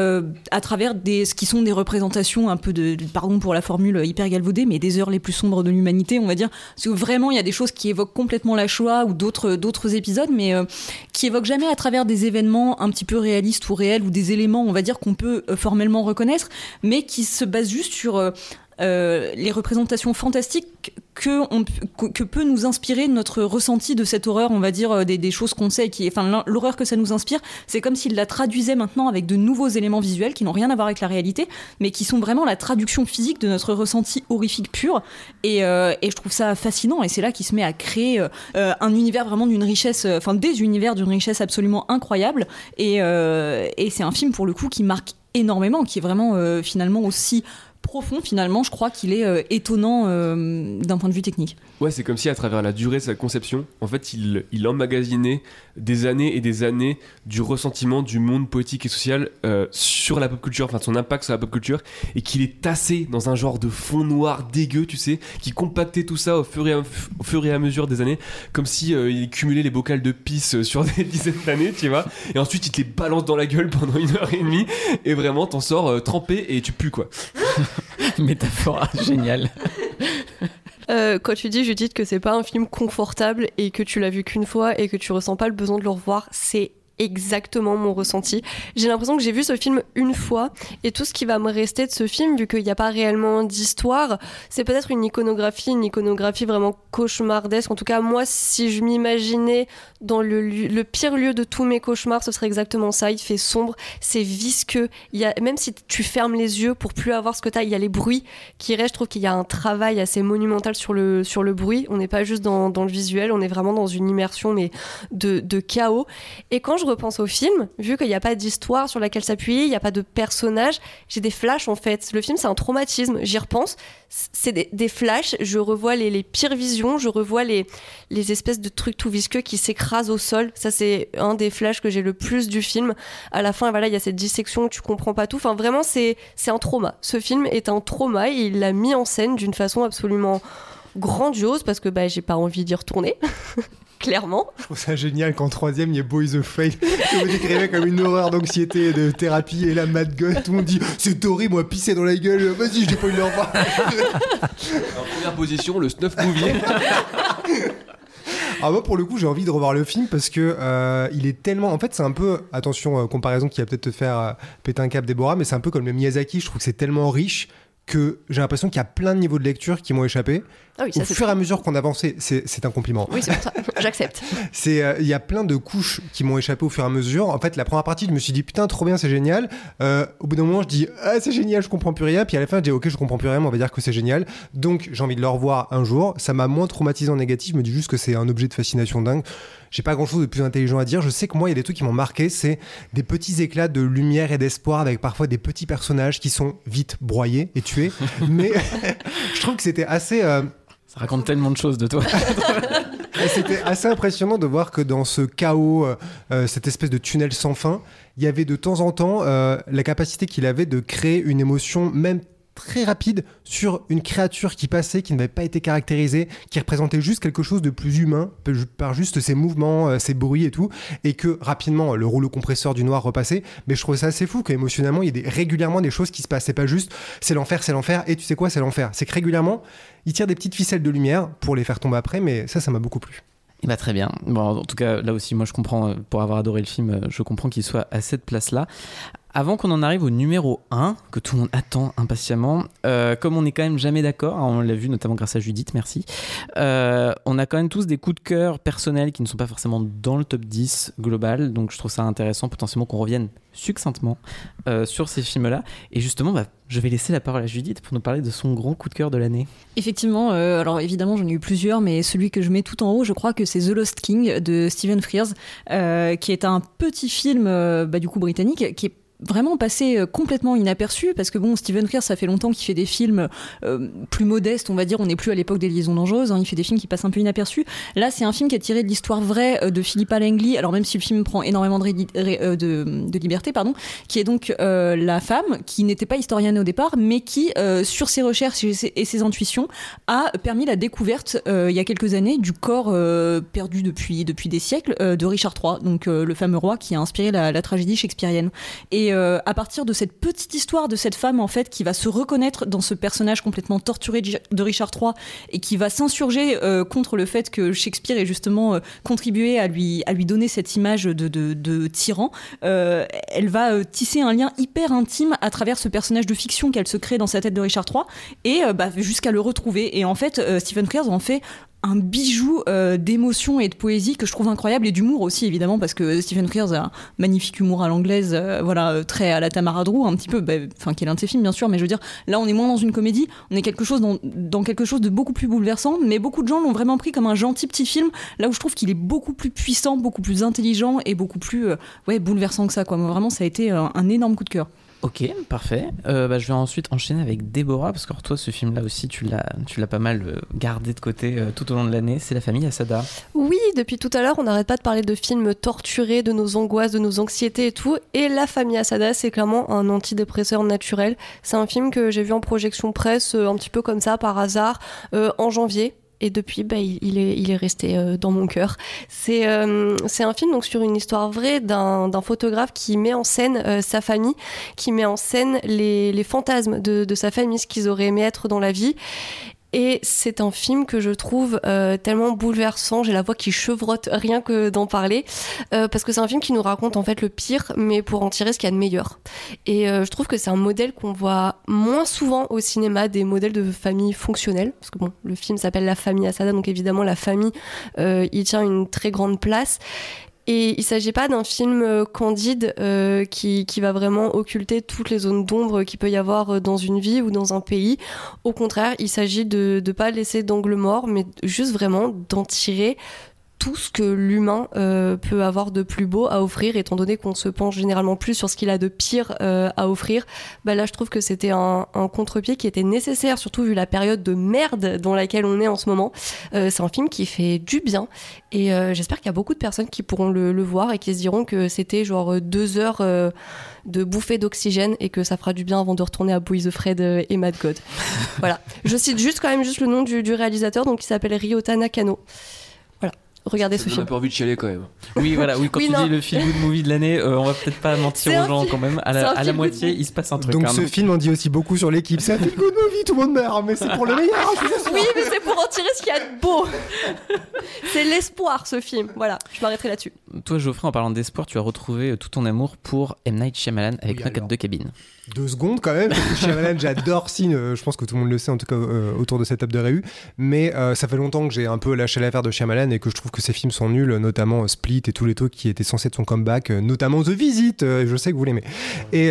à travers ce qui sont des représentations un peu pardon pour la formule hyper galvaudée, mais des heures les plus sombres de l'humanité, on va dire, parce que vraiment il y a des choses qui évoquent complètement la Shoah ou d'autres épisodes, mais qui évoquent jamais à travers des événements un petit peu réalistes ou réels, ou des éléments, on va dire, qu'on peut formellement reconnaître, mais qui se basent juste sur les représentations fantastiques que peut nous inspirer notre ressenti de cette horreur, on va dire, des choses qu'on sait, l'horreur que ça nous inspire, c'est comme s'il la traduisait maintenant avec de nouveaux éléments visuels qui n'ont rien à voir avec la réalité, mais qui sont vraiment la traduction physique de notre ressenti horrifique pur, et je trouve ça fascinant, et c'est là qu'il se met à créer un univers vraiment d'une richesse, des univers d'une richesse absolument incroyable, et c'est un film pour le coup qui marque énormément, qui est vraiment finalement aussi profond. Finalement, je crois qu'il est étonnant d'un point de vue technique. Ouais, c'est comme si à travers la durée de sa conception, en fait, il emmagasinait des années et des années du ressentiment du monde poétique et social sur la pop culture, enfin de son impact sur la pop culture, et qu'il est tassé dans un genre de fond noir dégueu, tu sais, qui compactait tout ça au fur et à mesure des années, comme si il cumulait les bocals de pisse sur des dizaines d'années, tu vois, et ensuite il te les balance dans la gueule pendant 1h30, et vraiment t'en sors trempé et tu pues, quoi. Métaphore géniale. Quand tu dis, Judith, que c'est pas un film confortable et que tu l'as vu qu'une fois et que tu ressens pas le besoin de le revoir, c'est exactement mon ressenti. J'ai l'impression que j'ai vu ce film une fois et tout ce qui va me rester de ce film, vu qu'il n'y a pas réellement d'histoire, c'est peut-être une iconographie vraiment cauchemardesque. En tout cas, moi, si je m'imaginais dans le pire lieu de tous mes cauchemars, ce serait exactement ça. Il fait sombre, c'est visqueux. Même si tu fermes les yeux pour plus avoir ce que t'as, il y a les bruits qui restent. Je trouve qu'il y a un travail assez monumental sur le bruit. On n'est pas juste dans le visuel, on est vraiment dans une immersion mais de chaos. Et quand je repense au film, vu qu'il n'y a pas d'histoire sur laquelle s'appuyer, il n'y a pas de personnage, j'ai des flashs en fait. Le film, c'est un traumatisme. J'y repense, c'est des flashs. Je revois les pires visions, je revois les espèces de trucs tout visqueux qui s'écrasent au sol. Ça, c'est un des flashs que j'ai le plus du film. À la fin, voilà, il y a cette dissection où tu comprends pas tout. Enfin, vraiment, c'est un trauma. Ce film est un trauma et il l'a mis en scène d'une façon absolument grandiose parce que j'ai pas envie d'y retourner. Clairement. Je trouve ça génial qu'en troisième, il y ait Boys Afraid, que vous décrivez comme une horreur d'anxiété et de thérapie, et la Mad Gun, tout le monde dit c'est horrible, moi pisser dans la gueule, vas-y, j'ai pas eu l'enfant. En première position, le snuff movie. Alors moi, pour le coup, j'ai envie de revoir le film parce que il est tellement... En fait, c'est un peu... Attention, comparaison qui va peut-être te faire péter un câble, Déborah, mais c'est un peu comme le Miyazaki. Je trouve que c'est tellement riche que j'ai l'impression qu'il y a plein de niveaux de lecture qui m'ont échappé. Ah oui, ça, au fur et à mesure qu'on avançait, c'est un compliment. Oui, c'est pour ça. J'accepte. Il y a plein de couches qui m'ont échappé au fur et à mesure. En fait, la première partie, je me suis dit putain, trop bien, c'est génial. Au bout d'un moment, je dis ah, c'est génial, je comprends plus rien. Puis à la fin, je dis ok, je comprends plus rien, mais on va dire que c'est génial. Donc, j'ai envie de le revoir un jour. Ça m'a moins traumatisé en négatif. Je me dis juste que c'est un objet de fascination dingue. J'ai pas grand chose de plus intelligent à dire. Je sais que moi, il y a des trucs qui m'ont marqué. C'est des petits éclats de lumière et d'espoir avec parfois des petits personnages qui sont vite broyés et tués. Mais je trouve que c'était assez. Ça raconte tellement de choses de toi. C'était assez impressionnant de voir que dans ce chaos, cette espèce de tunnel sans fin, il y avait de temps en temps la capacité qu'il avait de créer une émotion, même très rapide, sur une créature qui passait, qui n'avait pas été caractérisée, qui représentait juste quelque chose de plus humain, par juste ses mouvements, ses bruits et tout, et que rapidement, le rouleau compresseur du noir repassait. Mais je trouvais ça assez fou qu'émotionnellement, il y ait régulièrement des choses qui se passent. C'est pas juste c'est l'enfer, et tu sais quoi, c'est l'enfer. C'est que régulièrement, il tire des petites ficelles de lumière pour les faire tomber après, mais ça m'a beaucoup plu. Très bien. Bon, en tout cas, là aussi, moi je comprends, pour avoir adoré le film, je comprends qu'il soit à cette place-là. Avant qu'on en arrive au numéro 1, que tout le monde attend impatiemment, comme on n'est quand même jamais d'accord, on l'a vu notamment grâce à Judith, merci, on a quand même tous des coups de cœur personnels qui ne sont pas forcément dans le top 10 global, donc je trouve ça intéressant potentiellement qu'on revienne succinctement sur ces films-là. Et justement, je vais laisser la parole à Judith pour nous parler de son gros coup de cœur de l'année. Effectivement, alors évidemment j'en ai eu plusieurs, mais celui que je mets tout en haut, je crois que c'est The Lost King de Stephen Frears, qui est un petit film du coup britannique, qui est vraiment passé complètement inaperçu parce que Stephen Frears, ça fait longtemps qu'il fait des films plus modestes, on va dire. On n'est plus à l'époque des Liaisons dangereuses, il fait des films qui passent un peu inaperçus. Là, c'est un film qui est tiré de l'histoire vraie de Philippa Langley, alors même si le film prend énormément de liberté, qui est donc la femme qui n'était pas historienne au départ, mais qui, sur ses recherches et ses intuitions, a permis la découverte il y a quelques années du corps perdu depuis des siècles de Richard III, donc le fameux roi qui a inspiré la tragédie shakespearienne. Et à partir de cette petite histoire de cette femme en fait qui va se reconnaître dans ce personnage complètement torturé de Richard III et qui va s'insurger contre le fait que Shakespeare ait justement contribué à lui donner cette image de tyran, elle va tisser un lien hyper intime à travers ce personnage de fiction qu'elle se crée dans sa tête de Richard III et jusqu'à le retrouver. Et en fait, Stephen Frears en fait un bijou d'émotion et de poésie que je trouve incroyable, et d'humour aussi évidemment, parce que Stephen Frears a un magnifique humour à l'anglaise, très à la Tamara Drew un petit peu, qui est l'un de ses films bien sûr, mais je veux dire là on est moins dans une comédie, on est dans quelque chose de beaucoup plus bouleversant, mais beaucoup de gens l'ont vraiment pris comme un gentil petit film, là où je trouve qu'il est beaucoup plus puissant, beaucoup plus intelligent et beaucoup plus bouleversant que ça quoi. Moi, vraiment ça a été un énorme coup de cœur. Ok, parfait. Je vais ensuite enchaîner avec Déborah, parce que toi, ce film-là aussi, tu l'as pas mal gardé de côté tout au long de l'année. C'est La famille Asada. Oui, depuis tout à l'heure, on n'arrête pas de parler de films torturés, de nos angoisses, de nos anxiétés et tout. Et La famille Asada, c'est clairement un antidépresseur naturel. C'est un film que j'ai vu en projection presse, un petit peu comme ça, par hasard, en janvier. Et depuis, il est resté dans mon cœur. C'est un film donc, sur une histoire vraie d'un photographe qui met en scène sa famille, qui met en scène les fantasmes de sa famille, ce qu'ils auraient aimé être dans la vie. Et c'est un film que je trouve tellement bouleversant, j'ai la voix qui chevrotte rien que d'en parler, parce que c'est un film qui nous raconte en fait le pire, mais pour en tirer ce qu'il y a de meilleur. Et je trouve que c'est un modèle qu'on voit moins souvent au cinéma, des modèles de famille fonctionnelle, parce que bon, le film s'appelle La famille Asada, donc évidemment la famille il tient une très grande place. Et il ne s'agit pas d'un film candide qui va vraiment occulter toutes les zones d'ombre qu'il peut y avoir dans une vie ou dans un pays. Au contraire, il s'agit de ne pas laisser d'angle mort, mais juste vraiment d'en tirer tout ce que l'humain peut avoir de plus beau à offrir, étant donné qu'on se penche généralement plus sur ce qu'il a de pire à offrir. Bah là, je trouve que c'était un contre-pied qui était nécessaire, surtout vu la période de merde dans laquelle on est en ce moment. C'est un film qui fait du bien, et j'espère qu'il y a beaucoup de personnes qui pourront le voir et qui se diront que c'était genre 2 heures de bouffée d'oxygène et que ça fera du bien avant de retourner à Boys the Fred et Mad God. Voilà. Je cite juste le nom du réalisateur, donc il s'appelle Ryota Nakano. Regardez ce film. On a pas envie de chialer quand même. Oui, voilà, quand tu dis le feel good movie de l'année, on va peut-être pas mentir aux gens quand même. À la moitié, il se passe un truc. Donc ce film en dit aussi beaucoup sur l'équipe. C'est un feel good movie, tout le monde meurt, mais c'est pour le meilleur. Oui, mais c'est pour en tirer ce qu'il y a de beau. C'est l'espoir, ce film. Voilà, je m'arrêterai là-dessus. Toi, Geoffrey, en parlant d'espoir, tu as retrouvé tout ton amour pour M. Night Shyamalan avec Knock at the Cabin. 2 secondes quand même, parce que Shyamalan, j'adore Signe, je pense que tout le monde le sait en tout cas autour de cette table de réu, mais ça fait longtemps que j'ai un peu lâché l'affaire de Shyamalan et que je trouve que ses films sont nuls, notamment Split et tous les trucs qui étaient censés être son comeback, notamment The Visit, je sais que vous l'aimez. Et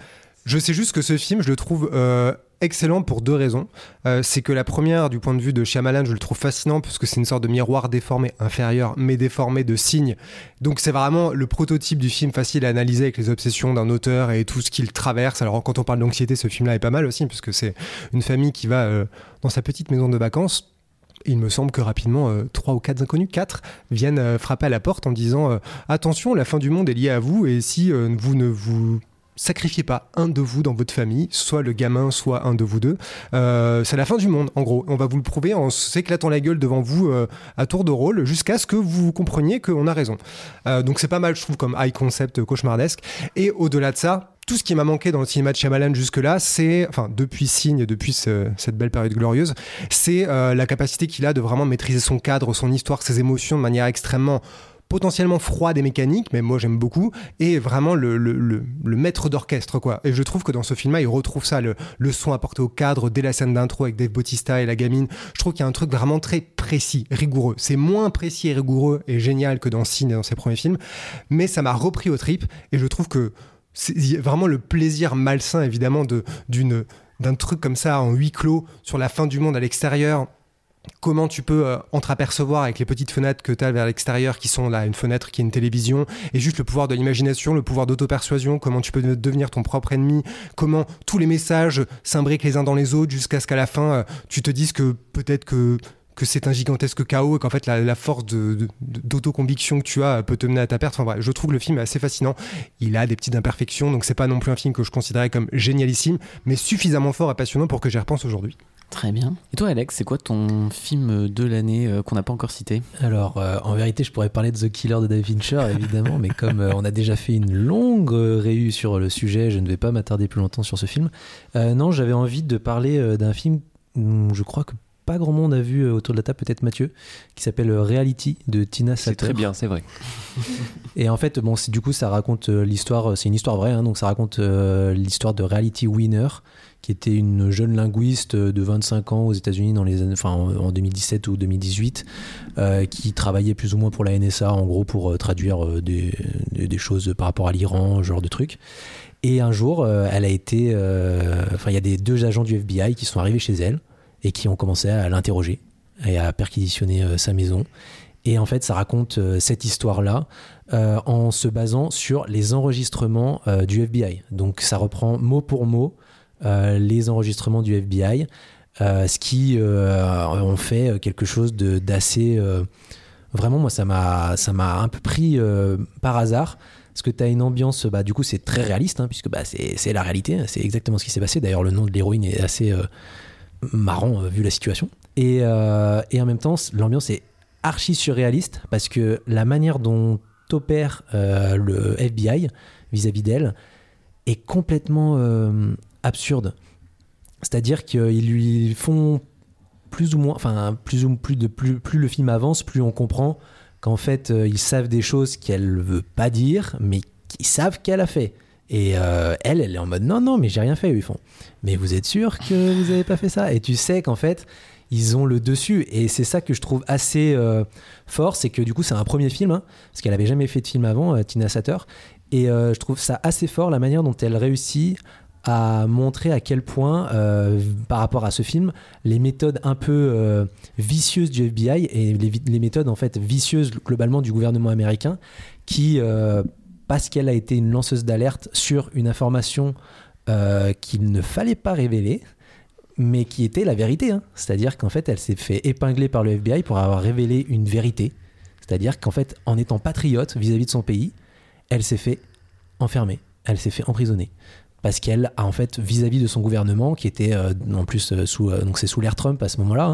je sais juste que ce film, je le trouve excellent pour 2 raisons. C'est que la première, du point de vue de Shyamalan, je le trouve fascinant parce que c'est une sorte de miroir déformé, inférieur, mais déformé de Signe. Donc c'est vraiment le prototype du film facile à analyser avec les obsessions d'un auteur et tout ce qu'il traverse. Alors quand on parle d'anxiété, ce film-là est pas mal aussi, puisque c'est une famille qui va dans sa petite maison de vacances. Il me semble que rapidement, 3 ou 4 inconnus, 4, viennent frapper à la porte en disant attention, la fin du monde est liée à vous, et si vous ne vous sacrifiez pas un de vous dans votre famille, soit le gamin, soit un de vous deux, c'est la fin du monde, en gros. On va vous le prouver en s'éclatant la gueule devant vous à tour de rôle, jusqu'à ce que vous compreniez qu'on a raison. Donc c'est pas mal, je trouve, comme high concept cauchemardesque. Et au-delà de ça, tout ce qui m'a manqué dans le cinéma de Shyamalan jusque-là, c'est, enfin depuis Signe, depuis cette belle période glorieuse, c'est la capacité qu'il a de vraiment maîtriser son cadre, son histoire, ses émotions de manière extrêmement potentiellement froide et mécanique, mais moi j'aime beaucoup, et vraiment le maître d'orchestre, quoi. Et je trouve que dans ce film-là, il retrouve ça, le son apporté au cadre dès la scène d'intro avec Dave Bautista et la gamine. Je trouve qu'il y a un truc vraiment très précis, rigoureux. C'est moins précis et rigoureux et génial que dans Signe et dans ses premiers films, mais ça m'a repris aux tripes, et je trouve que c'est vraiment le plaisir malsain, évidemment, d'un truc comme ça en huis clos, sur la fin du monde à l'extérieur. Comment tu peux entreapercevoir avec les petites fenêtres que tu as vers l'extérieur, qui sont là, une fenêtre qui est une télévision, et juste le pouvoir de l'imagination, le pouvoir d'auto-persuasion, comment tu peux devenir ton propre ennemi, comment tous les messages s'imbriquent les uns dans les autres jusqu'à ce qu'à la fin tu te dises que peut-être que c'est un gigantesque chaos et qu'en fait la force d'autoconviction que tu as peut te mener à ta perte. Enfin bref, je trouve le film assez fascinant. Il a des petites imperfections, donc c'est pas non plus un film que je considérais comme génialissime, mais suffisamment fort et passionnant pour que j'y repense aujourd'hui. Très bien. Et toi, Alex, c'est quoi ton film de l'année qu'on n'a pas encore cité ? Alors, en vérité, je pourrais parler de The Killer de David Fincher, évidemment, mais comme on a déjà fait une longue réu sur le sujet, je ne vais pas m'attarder plus longtemps sur ce film. Non, j'avais envie de parler d'un film, je crois que pas grand monde a vu autour de la table, peut-être Mathieu, qui s'appelle Reality de Tina Satter. C'est très bien, c'est vrai. Et en fait, bon, du coup, ça raconte l'histoire, c'est une histoire vraie, hein, donc ça raconte l'histoire de Reality Winner, qui était une jeune linguiste de 25 ans aux États-Unis en 2017 ou 2018, qui travaillait plus ou moins pour la NSA, en gros, pour traduire des choses par rapport à l'Iran, ce genre de trucs. Et un jour, elle a été... il y a 2 agents du FBI qui sont arrivés chez elle et qui ont commencé à l'interroger et à perquisitionner sa maison. Et en fait, ça raconte cette histoire-là en se basant sur les enregistrements du FBI. Donc, ça reprend mot pour mot les enregistrements du FBI, ce qui ont fait quelque chose d'assez... vraiment, moi, ça m'a un peu pris par hasard, parce que tu as une ambiance, du coup, c'est très réaliste, hein, puisque c'est la réalité, c'est exactement ce qui s'est passé. D'ailleurs, le nom de l'héroïne est assez marrant, vu la situation. Et en même temps, l'ambiance est archi surréaliste, parce que la manière dont opère le FBI vis-à-vis d'elle est complètement... absurde. C'est-à-dire qu'ils lui font plus ou moins, enfin plus le film avance, plus on comprend qu'en fait ils savent des choses qu'elle veut pas dire, mais qu'ils savent qu'elle a fait. Et elle est en mode non mais j'ai rien fait. Ils font mais vous êtes sûr que vous avez pas fait ça? Et tu sais qu'en fait ils ont le dessus, et c'est ça que je trouve assez fort, c'est que du coup c'est un premier film, hein, parce qu'elle avait jamais fait de film avant, Tina Satter, et je trouve ça assez fort la manière dont elle réussit à montrer à quel point, par rapport à ce film, les méthodes un peu vicieuses du FBI et les méthodes en fait vicieuses globalement du gouvernement américain, qui, parce qu'elle a été une lanceuse d'alerte sur une information qu'il ne fallait pas révéler, mais qui était la vérité, hein. C'est-à-dire qu'en fait, elle s'est fait épingler par le FBI pour avoir révélé une vérité. C'est-à-dire qu'en fait, en étant patriote vis-à-vis de son pays, elle s'est fait enfermer, elle s'est fait emprisonner. Parce qu'elle a en fait, vis-à-vis de son gouvernement, qui était en plus donc c'est sous l'ère Trump à ce moment-là,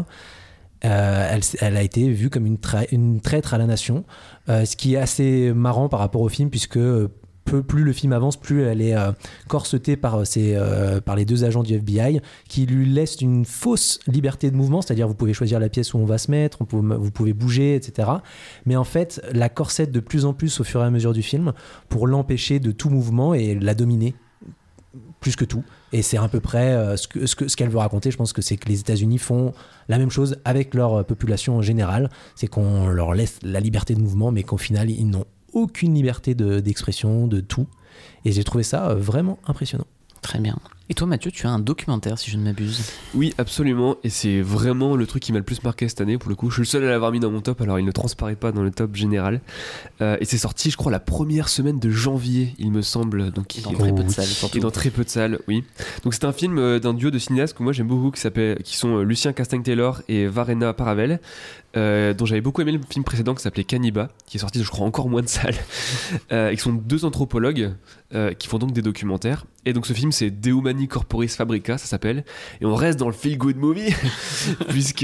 hein, elle a été vue comme une traître à la nation, ce qui est assez marrant par rapport au film, puisque plus le film avance, plus elle est corsetée par les deux agents du FBI, qui lui laissent une fausse liberté de mouvement, c'est-à-dire vous pouvez choisir la pièce où on va se mettre, vous pouvez bouger, etc. Mais en fait, la corsette de plus en plus au fur et à mesure du film pour l'empêcher de tout mouvement et la dominer plus que tout. Et c'est à peu près ce qu'elle veut raconter. Je pense que c'est que les États-Unis font la même chose avec leur population en général, c'est qu'on leur laisse la liberté de mouvement, mais qu'au final ils n'ont aucune liberté d'expression, de tout. Et j'ai trouvé ça vraiment impressionnant. Très bien. Et toi Mathieu, tu as un documentaire si je ne m'abuse. Oui, absolument, et c'est vraiment le truc qui m'a le plus marqué cette année pour le coup. Je suis le seul à l'avoir mis dans mon top, alors il ne transparaît pas dans le top général. Et c'est sorti, je crois, la première semaine de janvier, il me semble. Donc, dans très peu de salles, surtout. Et dans très peu de salles, oui. Donc c'est un film d'un duo de cinéastes que moi j'aime beaucoup, qui sont Lucien Castagne-Taylor et Varena Paravel, dont j'avais beaucoup aimé le film précédent qui s'appelait Caniba, qui est sorti je crois encore moins de salles. Ils sont deux anthropologues qui font donc des documentaires. Et donc ce film c'est De Humani Corporis Fabrica, ça s'appelle, et on reste dans le feel good movie puisque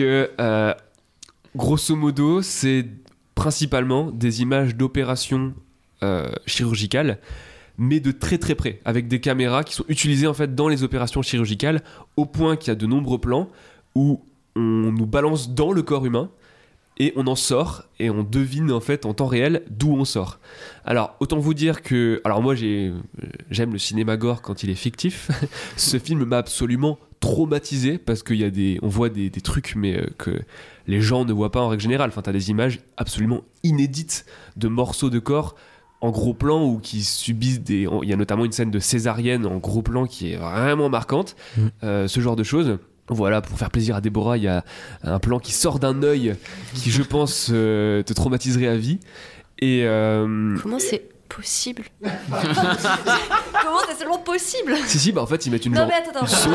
grosso modo c'est principalement des images d'opérations chirurgicales, mais de très très près, avec des caméras qui sont utilisées en fait dans les opérations chirurgicales, au point qu'il y a de nombreux plans où on nous balance dans le corps humain et on en sort et on devine en fait en temps réel d'où on sort. Alors autant vous dire que, alors moi j'aime le cinéma gore quand il est fictif. Ce film m'a absolument traumatisé parce on voit des trucs mais que les gens ne voient pas en règle générale. Enfin, t'as des images absolument inédites de morceaux de corps en gros plan ou qui subissent il y a notamment une scène de césarienne en gros plan qui est vraiment marquante. Ce genre de choses. Voilà, pour faire plaisir à Déborah, il y a un plan qui sort d'un œil qui, je pense, te traumatiserait à vie. Et comment c'est possible? Comment c'est seulement possible? Si, bah en fait, ils mettent une non, mais attends. sonde.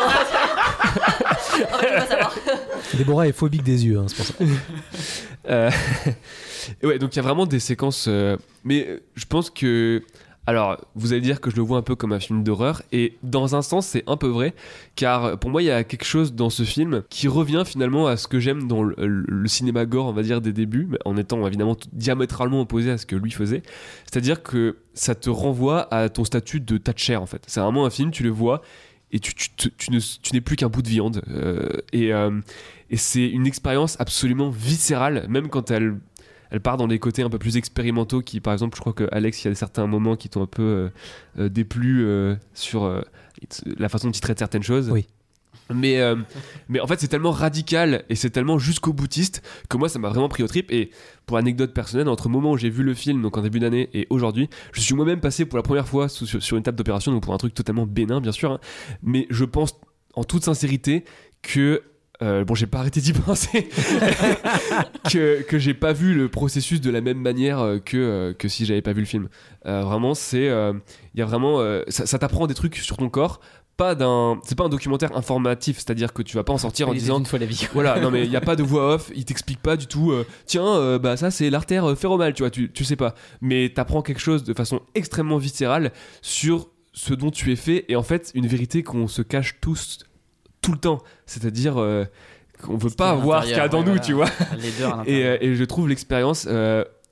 En fait, je veux pas savoir. Déborah est phobique des yeux, hein, c'est pour ça. Ouais, donc il y a vraiment des séquences. Mais je pense que. Alors, vous allez dire que je le vois un peu comme un film d'horreur, et dans un sens, c'est un peu vrai, car pour moi, il y a quelque chose dans ce film qui revient finalement à ce que j'aime dans le cinéma gore, on va dire, des débuts, mais en étant évidemment diamétralement opposé à ce que lui faisait. C'est-à-dire que ça te renvoie à ton statut de Thatcher, en fait. C'est vraiment un film, tu le vois, et tu n'es plus qu'un bout de viande. Et c'est une expérience absolument viscérale, même quand elle part dans des côtés un peu plus expérimentaux qui, par exemple, je crois que Alex, il y a certains moments qui t'ont un peu déplu sur la façon dont il traite certaines choses. Oui. Mais en fait, c'est tellement radical et c'est tellement jusqu'au boutiste que moi, ça m'a vraiment pris au trip. Et pour anecdote personnelle, entre le moment où j'ai vu le film, donc en début d'année, et aujourd'hui, je suis moi-même passé pour la première fois sur une table d'opération, donc pour un truc totalement bénin, bien sûr. Hein, mais je pense en toute sincérité que j'ai pas arrêté d'y penser que j'ai pas vu le processus de la même manière que si j'avais pas vu le film. Vraiment, il y a vraiment ça t'apprend des trucs sur ton corps. C'est pas un documentaire informatif, c'est-à-dire que tu vas pas en sortir en disant une fois la vie. Voilà, non mais il y a pas de voix off, il t'explique pas du tout bah ça c'est l'artère féromale, tu vois, tu sais pas, mais t'apprends quelque chose de façon extrêmement viscérale sur ce dont tu es fait, et en fait une vérité qu'on se cache tous tout le temps, c'est-à-dire qu'on veut pas voir ce qu'il y a dans nous, tu vois. Et je trouve l'expérience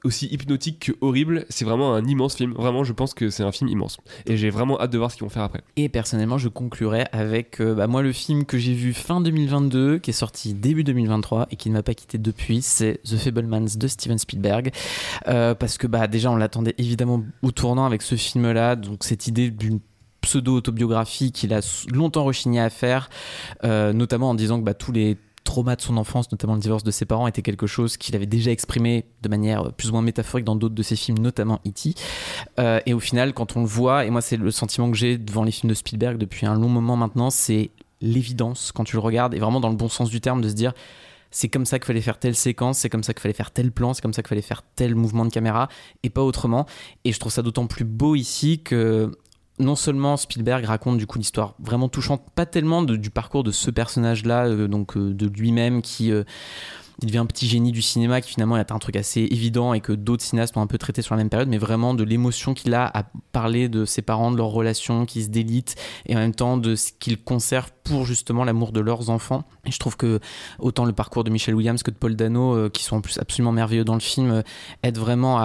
aussi hypnotique que horrible. C'est vraiment un immense film. Vraiment, je pense que c'est un film immense. Et j'ai vraiment hâte de voir ce qu'ils vont faire après. Et personnellement, je conclurai avec moi le film que j'ai vu fin 2022, qui est sorti début 2023 et qui ne m'a pas quitté depuis, c'est The Fabelmans de Steven Spielberg. Parce que déjà, on l'attendait évidemment au tournant avec ce film-là. Donc cette idée d'une pseudo-autobiographie qu'il a longtemps rechigné à faire, notamment en disant que tous les traumas de son enfance, notamment le divorce de ses parents, était quelque chose qu'il avait déjà exprimé de manière plus ou moins métaphorique dans d'autres de ses films, notamment E.T. Et au final, quand on le voit, et moi c'est le sentiment que j'ai devant les films de Spielberg depuis un long moment maintenant, c'est l'évidence quand tu le regardes, et vraiment dans le bon sens du terme, de se dire c'est comme ça qu'il fallait faire telle séquence, c'est comme ça qu'il fallait faire tel plan, c'est comme ça qu'il fallait faire tel mouvement de caméra, et pas autrement. Et je trouve ça d'autant plus beau ici que non seulement Spielberg raconte du coup l'histoire vraiment touchante, pas tellement du parcours de ce personnage-là, de lui-même qui il devient un petit génie du cinéma, qui finalement est un truc assez évident et que d'autres cinéastes ont un peu traité sur la même période, mais vraiment de l'émotion qu'il a à parler de ses parents, de leurs relations qui se délitent, et en même temps de ce qu'ils conservent pour justement l'amour de leurs enfants. Et je trouve que autant le parcours de Michelle Williams que de Paul Dano, qui sont en plus absolument merveilleux dans le film, aident vraiment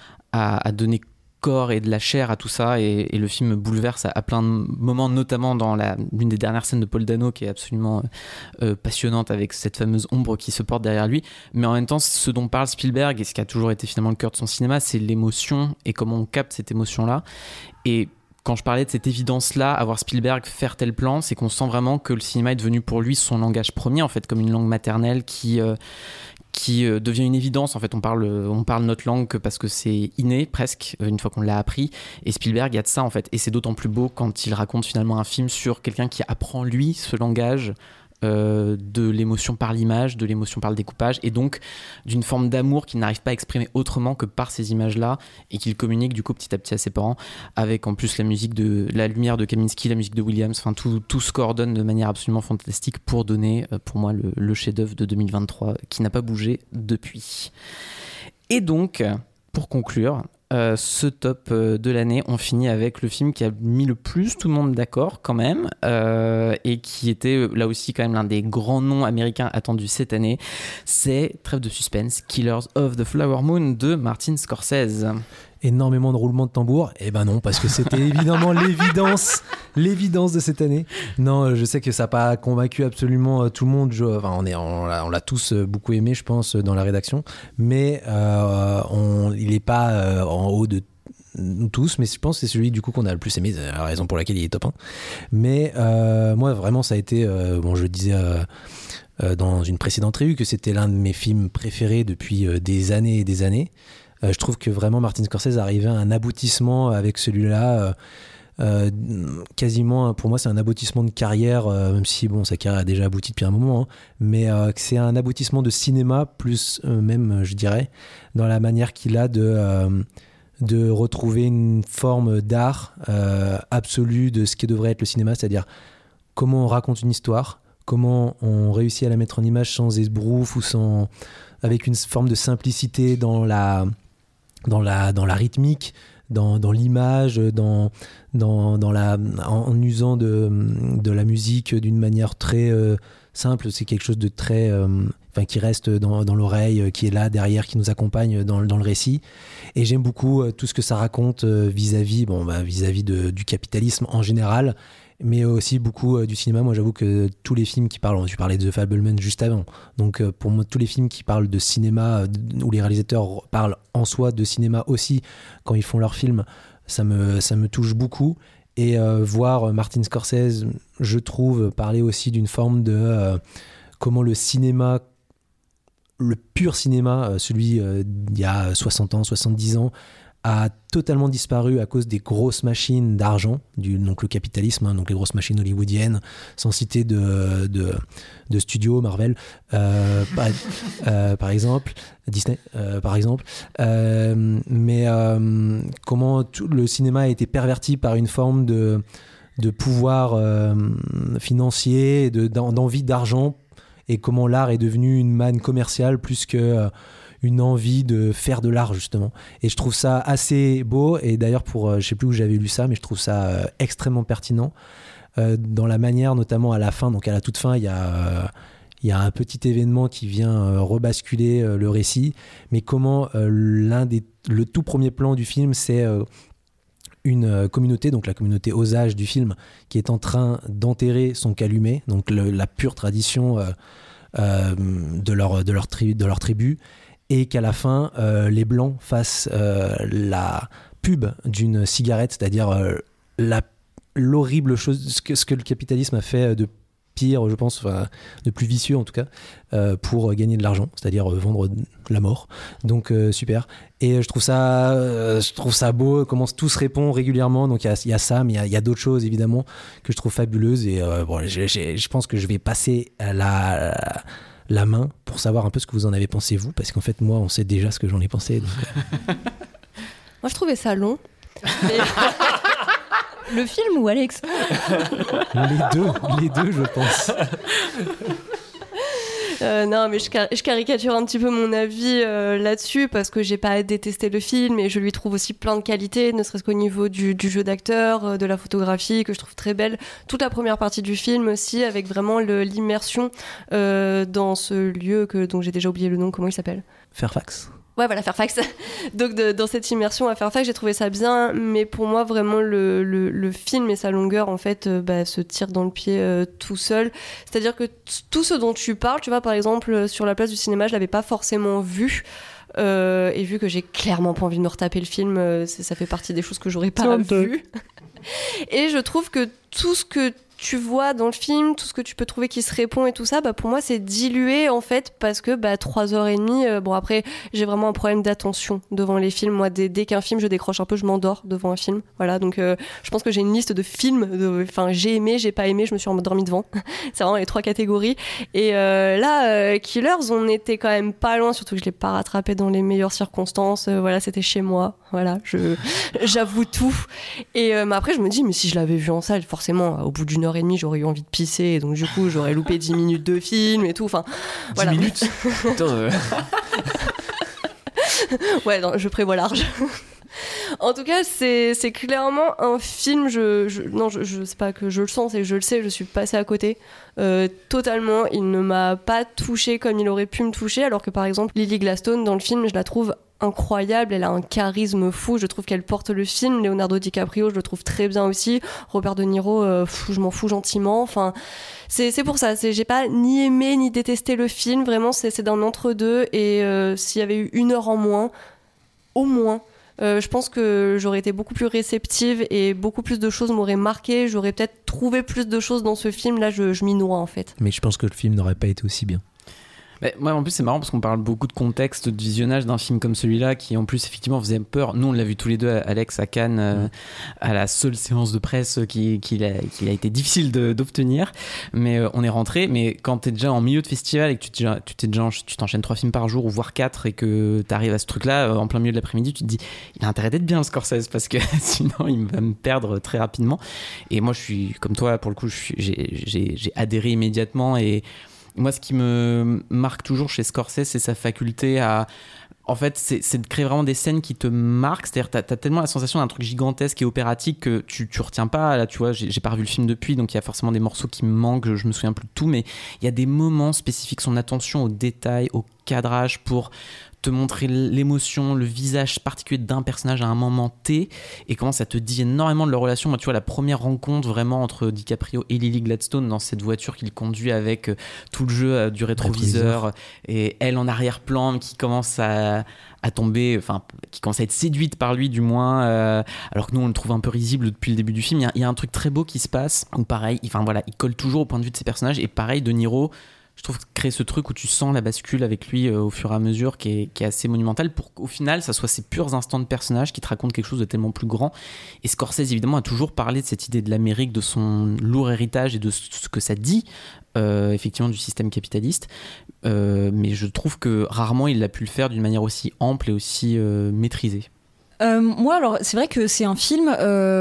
à donner corps et de la chair à tout ça, et le film me bouleverse à plein de moments, notamment dans l'une des dernières scènes de Paul Dano qui est absolument passionnante, avec cette fameuse ombre qui se porte derrière lui. Mais en même temps, ce dont parle Spielberg et ce qui a toujours été finalement le cœur de son cinéma, c'est l'émotion et comment on capte cette émotion-là. Et quand je parlais de cette évidence-là, à voir Spielberg faire tel plan, c'est qu'on sent vraiment que le cinéma est devenu pour lui son langage premier, en fait, comme une langue maternelle qui devient une évidence. En fait, on parle notre langue que parce que c'est inné presque, une fois qu'on l'a appris. Et Spielberg, il y a de ça en fait. Et c'est d'autant plus beau quand il raconte finalement un film sur quelqu'un qui apprend lui ce langage de l'émotion par l'image, de l'émotion par le découpage, et donc d'une forme d'amour qu'il n'arrive pas à exprimer autrement que par ces images-là, et qu'il communique du coup petit à petit à ses parents, avec en plus la lumière de Kaminski, la musique de Williams, enfin tout se coordonne de manière absolument fantastique pour donner pour moi le chef-d'œuvre de 2023 qui n'a pas bougé depuis. Et donc, pour conclure ce top de l'année, on finit avec le film qui a mis le plus tout le monde d'accord quand même, et qui était là aussi quand même l'un des grands noms américains attendus cette année. C'est, trêve de suspense, Killers of the Flower Moon de Martin Scorsese. Énormément de roulements de tambour. Eh ben non, parce que c'était évidemment l'évidence de cette année. Non, je sais que ça n'a pas convaincu absolument tout le monde. On l'a tous beaucoup aimé, je pense, dans la rédaction. Mais il n'est pas en haut de nous tous, mais je pense que c'est celui du coup qu'on a le plus aimé, c'est la raison pour laquelle il est top 1. Mais moi, vraiment, ça a été, je disais dans une précédente revue que c'était l'un de mes films préférés depuis des années et des années. Je trouve que vraiment Martin Scorsese arrivait à un aboutissement avec celui-là. Quasiment, pour moi, c'est un aboutissement de carrière, même si sa carrière a déjà abouti depuis un moment, mais c'est un aboutissement de cinéma, plus même, je dirais, dans la manière qu'il a de retrouver une forme d'art absolu de ce qui devrait être le cinéma, c'est-à-dire comment on raconte une histoire, comment on réussit à la mettre en image sans esbrouf ou avec une forme de simplicité dans la rythmique, dans l'image, en usant de la musique d'une manière très simple. C'est quelque chose de très qui reste dans l'oreille, qui est là derrière, qui nous accompagne dans le récit. Et j'aime beaucoup tout ce que ça raconte vis-à-vis du capitalisme en général, mais aussi beaucoup du cinéma. Moi, j'avoue que tous les films qui parlent, tu parlais de The Fabelmans juste avant, donc pour moi, tous les films qui parlent de cinéma, où les réalisateurs parlent en soi de cinéma aussi, quand ils font leurs films, ça me touche beaucoup. Et voir Martin Scorsese, je trouve, parler aussi d'une forme de comment le cinéma, le pur cinéma, celui d'il y a 60 ans, 70 ans, a totalement disparu à cause des grosses machines d'argent, donc le capitalisme, donc les grosses machines hollywoodiennes, sans citer de studios, Marvel, par exemple, Disney, par exemple. Mais comment le cinéma a été perverti par une forme de pouvoir financier, d'envie d'argent, et comment l'art est devenu une manne commerciale plus que une envie de faire de l'art, justement. Et je trouve ça assez beau, et d'ailleurs je sais plus où j'avais lu ça, mais je trouve ça extrêmement pertinent dans la manière, notamment à la fin, donc à la toute fin, il y a il y a un petit événement qui vient rebasculer le récit, mais comment le tout premier plan du film, c'est une communauté, donc la communauté Osage du film, qui est en train d'enterrer son calumet, donc la pure tradition de leur tribu, et qu'à la fin, les Blancs fassent la pub d'une cigarette, c'est-à-dire l'horrible chose, ce que le capitalisme a fait de pire, je pense, de plus vicieux en tout cas, pour gagner de l'argent, c'est-à-dire vendre la mort. Donc super. Et je trouve ça beau, comment tout se répond régulièrement. Donc il y a ça, mais il y a d'autres choses évidemment que je trouve fabuleuses. Et je pense que je vais passer à la main pour savoir un peu ce que vous en avez pensé vous, parce qu'en fait moi on sait déjà ce que j'en ai pensé. Donc, Moi je trouvais ça long. Mais... Le film ou Alex? les deux je pense. Non, mais je caricature un petit peu mon avis là-dessus parce que j'ai pas détesté le film et je lui trouve aussi plein de qualités, ne serait-ce qu'au niveau du jeu d'acteur, de la photographie que je trouve très belle. Toute la première partie du film aussi, avec vraiment l'immersion dans ce lieu dont j'ai déjà oublié le nom, comment il s'appelle? Fairfax. Ouais, voilà, Fairfax. Donc, dans cette immersion à Fairfax, j'ai trouvé ça bien, mais pour moi, vraiment, le film et sa longueur, en fait, se tirent dans le pied tout seul. C'est-à-dire que tout ce dont tu parles, tu vois, par exemple, sur la place du cinéma, je l'avais pas forcément vu. Et vu que j'ai clairement pas envie de me retaper le film, ça fait partie des choses que j'aurais pas vues. Et je trouve que tout ce que tu vois dans le film, tout ce que tu peux trouver qui se répond et tout ça, pour moi c'est dilué en fait parce que 3h30, bon après j'ai vraiment un problème d'attention devant les films. Moi dès qu'un film je décroche un peu, je m'endors devant un film. Voilà, donc je pense que j'ai une liste de films, enfin j'ai aimé, j'ai pas aimé, je me suis endormie devant. C'est vraiment les 3 catégories. Et là, Killers, on était quand même pas loin, surtout que je l'ai pas rattrapé dans les meilleures circonstances. Voilà, c'était chez moi. Voilà, j'avoue tout. Et mais après je me dis, mais si je l'avais vu en salle, forcément au bout d'une heure et demie j'aurais eu envie de pisser, et donc du coup j'aurais loupé 10 minutes de film et tout, enfin 10 voilà. minutes Putain, Ouais, non, je prévois large. En tout cas, c'est clairement un film, je sais pas que je le sens, c'est que je le sais, je suis passée à côté totalement. Il ne m'a pas touchée comme il aurait pu me toucher, alors que par exemple Lily Gladstone dans le film, je la trouve incroyable, elle a un charisme fou, je trouve qu'elle porte le film. Leonardo DiCaprio, je le trouve très bien aussi. Robert De Niro, je m'en fous gentiment. Enfin, c'est pour ça, j'ai pas ni aimé ni détesté le film, vraiment c'est d'un entre-deux. Et s'il y avait eu 1 heure en moins, au moins, je pense que j'aurais été beaucoup plus réceptive et beaucoup plus de choses m'auraient marqué. J'aurais peut-être trouvé plus de choses dans ce film. Là, je m'y noie en fait. Mais je pense que le film n'aurait pas été aussi bien. Moi en plus c'est marrant parce qu'on parle beaucoup de contexte de visionnage d'un film comme celui-là qui en plus effectivement faisait peur. Nous on l'a vu tous les deux, Alex, à Cannes, à la seule séance de presse qu'il a été difficile d'obtenir, mais on est rentré. Mais quand t'es déjà en milieu de festival et que tu t'enchaînes 3 films par jour ou voire 4 et que t'arrives à ce truc-là en plein milieu de l'après-midi, tu te dis il a intérêt d'être bien Scorsese parce que sinon il va me perdre très rapidement. Et moi je suis comme toi, pour le coup j'ai adhéré immédiatement. Et moi, ce qui me marque toujours chez Scorsese, c'est sa faculté à... En fait, c'est de créer vraiment des scènes qui te marquent. C'est-à-dire, t'as tellement la sensation d'un truc gigantesque et opératique que tu retiens pas. Là, tu vois, j'ai pas revu le film depuis, donc il y a forcément des morceaux qui me manquent. Je me souviens plus de tout, mais il y a des moments spécifiques. Son attention aux détails, au cadrage pour te montrer l'émotion, le visage particulier d'un personnage à un moment T, et comment ça te dit énormément de leur relation. Moi, tu vois, la première rencontre vraiment entre DiCaprio et Lily Gladstone dans cette voiture qu'il conduit avec tout le jeu du rétroviseur et elle en arrière-plan qui commence à tomber, enfin qui commence à être séduite par lui du moins, alors que nous on le trouve un peu risible depuis le début du film. Il y a un truc très beau qui se passe où pareil, il colle toujours au point de vue de ses personnages. Et pareil, De Niro, je trouve, créer ce truc où tu sens la bascule avec lui au fur et à mesure qui est assez monumental pour qu'au final ça soit ces purs instants de personnages qui te racontent quelque chose de tellement plus grand. Et Scorsese évidemment a toujours parlé de cette idée de l'Amérique, de son lourd héritage et de ce que ça dit effectivement du système capitaliste, mais je trouve que rarement il a pu le faire d'une manière aussi ample et aussi maîtrisée. Moi alors c'est vrai que c'est un film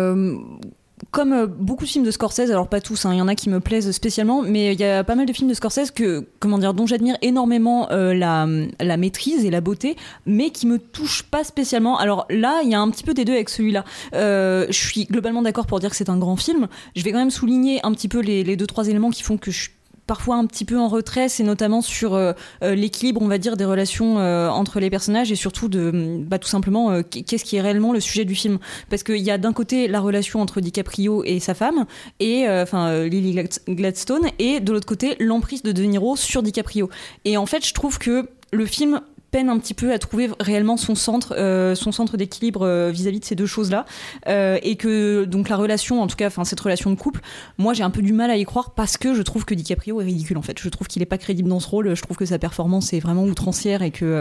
comme beaucoup de films de Scorsese, alors pas tous, il y en a qui me plaisent spécialement, mais il y a pas mal de films de Scorsese dont j'admire énormément la maîtrise et la beauté, mais qui me touchent pas spécialement. Alors là, il y a un petit peu des deux avec celui-là. Je suis globalement d'accord pour dire que c'est un grand film. Je vais quand même souligner un petit peu les 2-3 éléments qui font que je suis parfois un petit peu en retrait, c'est notamment sur l'équilibre, on va dire, des relations entre les personnages et surtout de tout simplement qu'est-ce qui est réellement le sujet du film. Parce qu'il y a d'un côté la relation entre DiCaprio et sa femme, et Lily Gladstone, et de l'autre côté l'emprise de De Niro sur DiCaprio. Et en fait, je trouve que le film peine un petit peu à trouver réellement son centre d'équilibre vis-à-vis de ces deux choses-là, et que donc la relation, en tout cas, cette relation de couple, moi j'ai un peu du mal à y croire parce que je trouve que DiCaprio est ridicule en fait. Je trouve qu'il est pas crédible dans ce rôle. Je trouve que sa performance est vraiment outrancière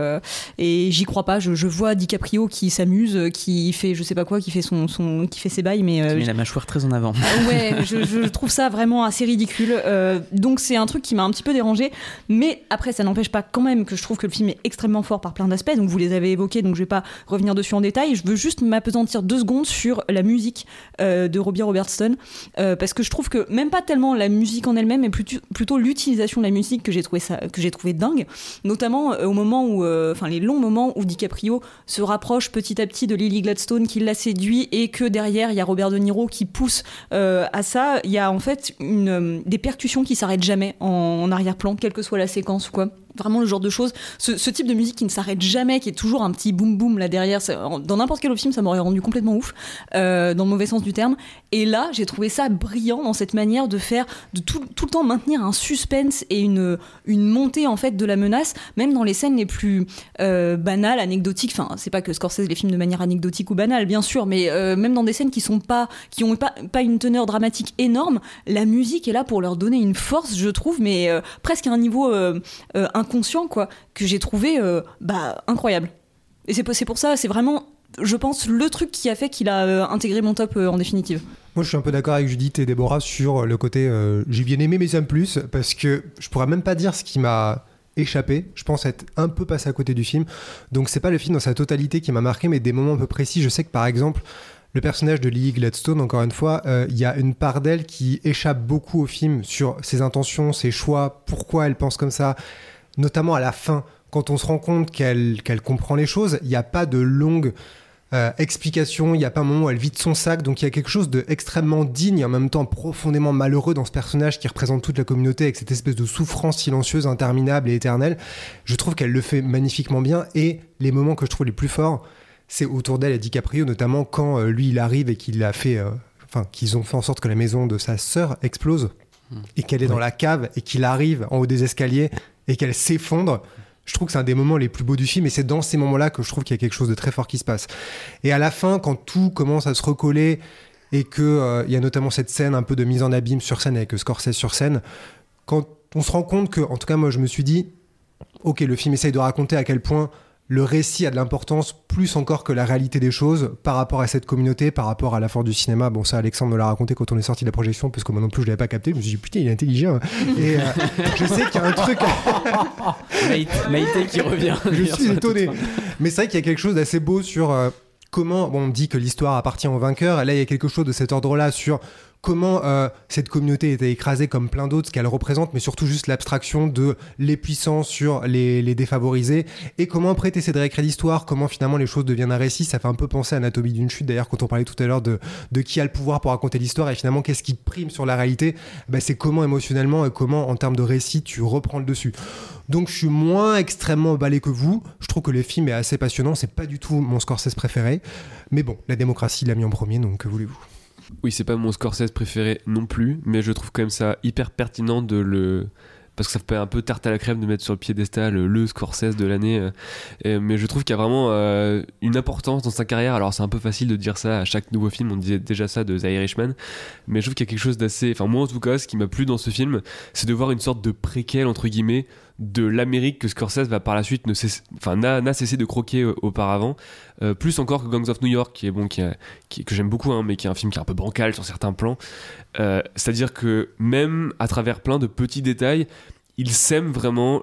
et j'y crois pas. Je vois DiCaprio qui s'amuse, qui fait je sais pas quoi, qui fait ses bails, mais qui met la mâchoire très en avant. Ouais, je trouve ça vraiment assez ridicule. Donc c'est un truc qui m'a un petit peu dérangé, mais après ça n'empêche pas quand même que je trouve que le film est extrêmement fort par plein d'aspects, donc vous les avez évoqués, donc je vais pas revenir dessus en détail. Je veux juste m'appesantir 2 secondes sur la musique de Robbie Robertson, parce que je trouve que même pas tellement la musique en elle-même, mais plutôt l'utilisation de la musique que j'ai trouvé dingue, notamment au moment où les longs moments où DiCaprio se rapproche petit à petit de Lily Gladstone, qui l'a séduit, et que derrière il y a Robert De Niro qui pousse à ça. Il y a en fait des percussions qui s'arrêtent jamais en arrière-plan, quelle que soit la séquence ou quoi. Vraiment le genre de choses, ce type de musique qui ne s'arrête jamais, qui est toujours un petit boum boum là derrière. Dans n'importe quel autre film, ça m'aurait rendu complètement ouf, dans le mauvais sens du terme. Et là, j'ai trouvé ça brillant dans cette manière de faire, de tout le temps maintenir un suspense et une montée en fait de la menace, même dans les scènes les plus banales, anecdotiques. Enfin, c'est pas que Scorsese les filme de manière anecdotique ou banale, bien sûr, mais même dans des scènes qui ont pas une teneur dramatique énorme, la musique est là pour leur donner une force, je trouve, mais presque à un niveau inconscient, quoi, que j'ai trouvé incroyable. Et c'est pour ça, c'est vraiment, je pense, le truc qui a fait qu'il a intégré mon top en définitive. Moi, je suis un peu d'accord avec Judith et Déborah sur le côté j'ai bien aimé, mais j'aime plus, parce que je pourrais même pas dire ce qui m'a échappé. Je pense être un peu passé à côté du film. Donc, c'est pas le film dans sa totalité qui m'a marqué, mais des moments un peu précis. Je sais que, par exemple, le personnage de Lily Gladstone, encore une fois, il y a une part d'elle qui échappe beaucoup au film sur ses intentions, ses choix, pourquoi elle pense comme ça. Notamment à la fin, quand on se rend compte qu'elle comprend les choses, il n'y a pas de longue explication, il n'y a pas un moment où elle vide son sac, donc il y a quelque chose d'extrêmement digne et en même temps profondément malheureux dans ce personnage qui représente toute la communauté avec cette espèce de souffrance silencieuse, interminable et éternelle. Je trouve qu'elle le fait magnifiquement bien, et les moments que je trouve les plus forts, c'est autour d'elle et DiCaprio, notamment quand lui il arrive et qu'ils ont fait en sorte que la maison de sa sœur explose et qu'elle est dans la cave et qu'il arrive en haut des escaliers et qu'elle s'effondre. Je trouve que c'est un des moments les plus beaux du film, et c'est dans ces moments-là que je trouve qu'il y a quelque chose de très fort qui se passe. Et à la fin, quand tout commence à se recoller et qu'il y a notamment cette scène un peu de mise en abîme sur scène avec Scorsese sur scène, quand on se rend compte que, en tout cas moi je me suis dit, ok, le film essaye de raconter à quel point le récit a de l'importance, plus encore que la réalité des choses, par rapport à cette communauté, par rapport à la force du cinéma. Bon, ça, Alexandre me l'a raconté quand on est sorti de la projection, parce que moi non plus, je l'avais pas capté. Je me suis dit, putain, il est intelligent. Et je sais qu'il y a un truc... Maïté qui revient. Je suis étonné. Mais c'est vrai qu'il y a quelque chose d'assez beau sur comment... Bon, on dit que l'histoire appartient aux vainqueurs. Et là, il y a quelque chose de cet ordre-là sur... comment cette communauté était écrasée comme plein d'autres, ce qu'elle représente, mais surtout juste l'abstraction de les puissants sur les défavorisés, et comment après tu essaies de réécrire l'histoire, comment finalement les choses deviennent un récit. Ça fait un peu penser à Anatomie d'une chute, d'ailleurs, quand on parlait tout à l'heure de qui a le pouvoir pour raconter l'histoire, et finalement qu'est-ce qui prime sur la réalité. C'est comment émotionnellement et comment en termes de récit tu reprends le dessus. Donc je suis moins extrêmement emballé que vous. Je trouve que le film est assez passionnant, c'est pas du tout mon Scorsese préféré, mais bon, la démocratie l'a mis en premier, donc que voulez-vous. Oui, c'est pas mon Scorsese préféré non plus, mais je trouve quand même ça hyper pertinent parce que ça fait un peu tarte à la crème de mettre sur le piédestal le Scorsese de l'année, mais je trouve qu'il y a vraiment une importance dans sa carrière. Alors c'est un peu facile de dire ça à chaque nouveau film, on disait déjà ça de The Irishman, mais je trouve qu'il y a quelque chose d'assez... Enfin moi en tout cas, ce qui m'a plu dans ce film, c'est de voir une sorte de préquel entre guillemets de l'Amérique que Scorsese va par la suite n'a cessé de croquer auparavant, plus encore que Gangs of New York, qui est bon, que j'aime beaucoup, hein, mais qui est un film qui est un peu bancal sur certains plans. C'est-à-dire que même à travers plein de petits détails, il sème vraiment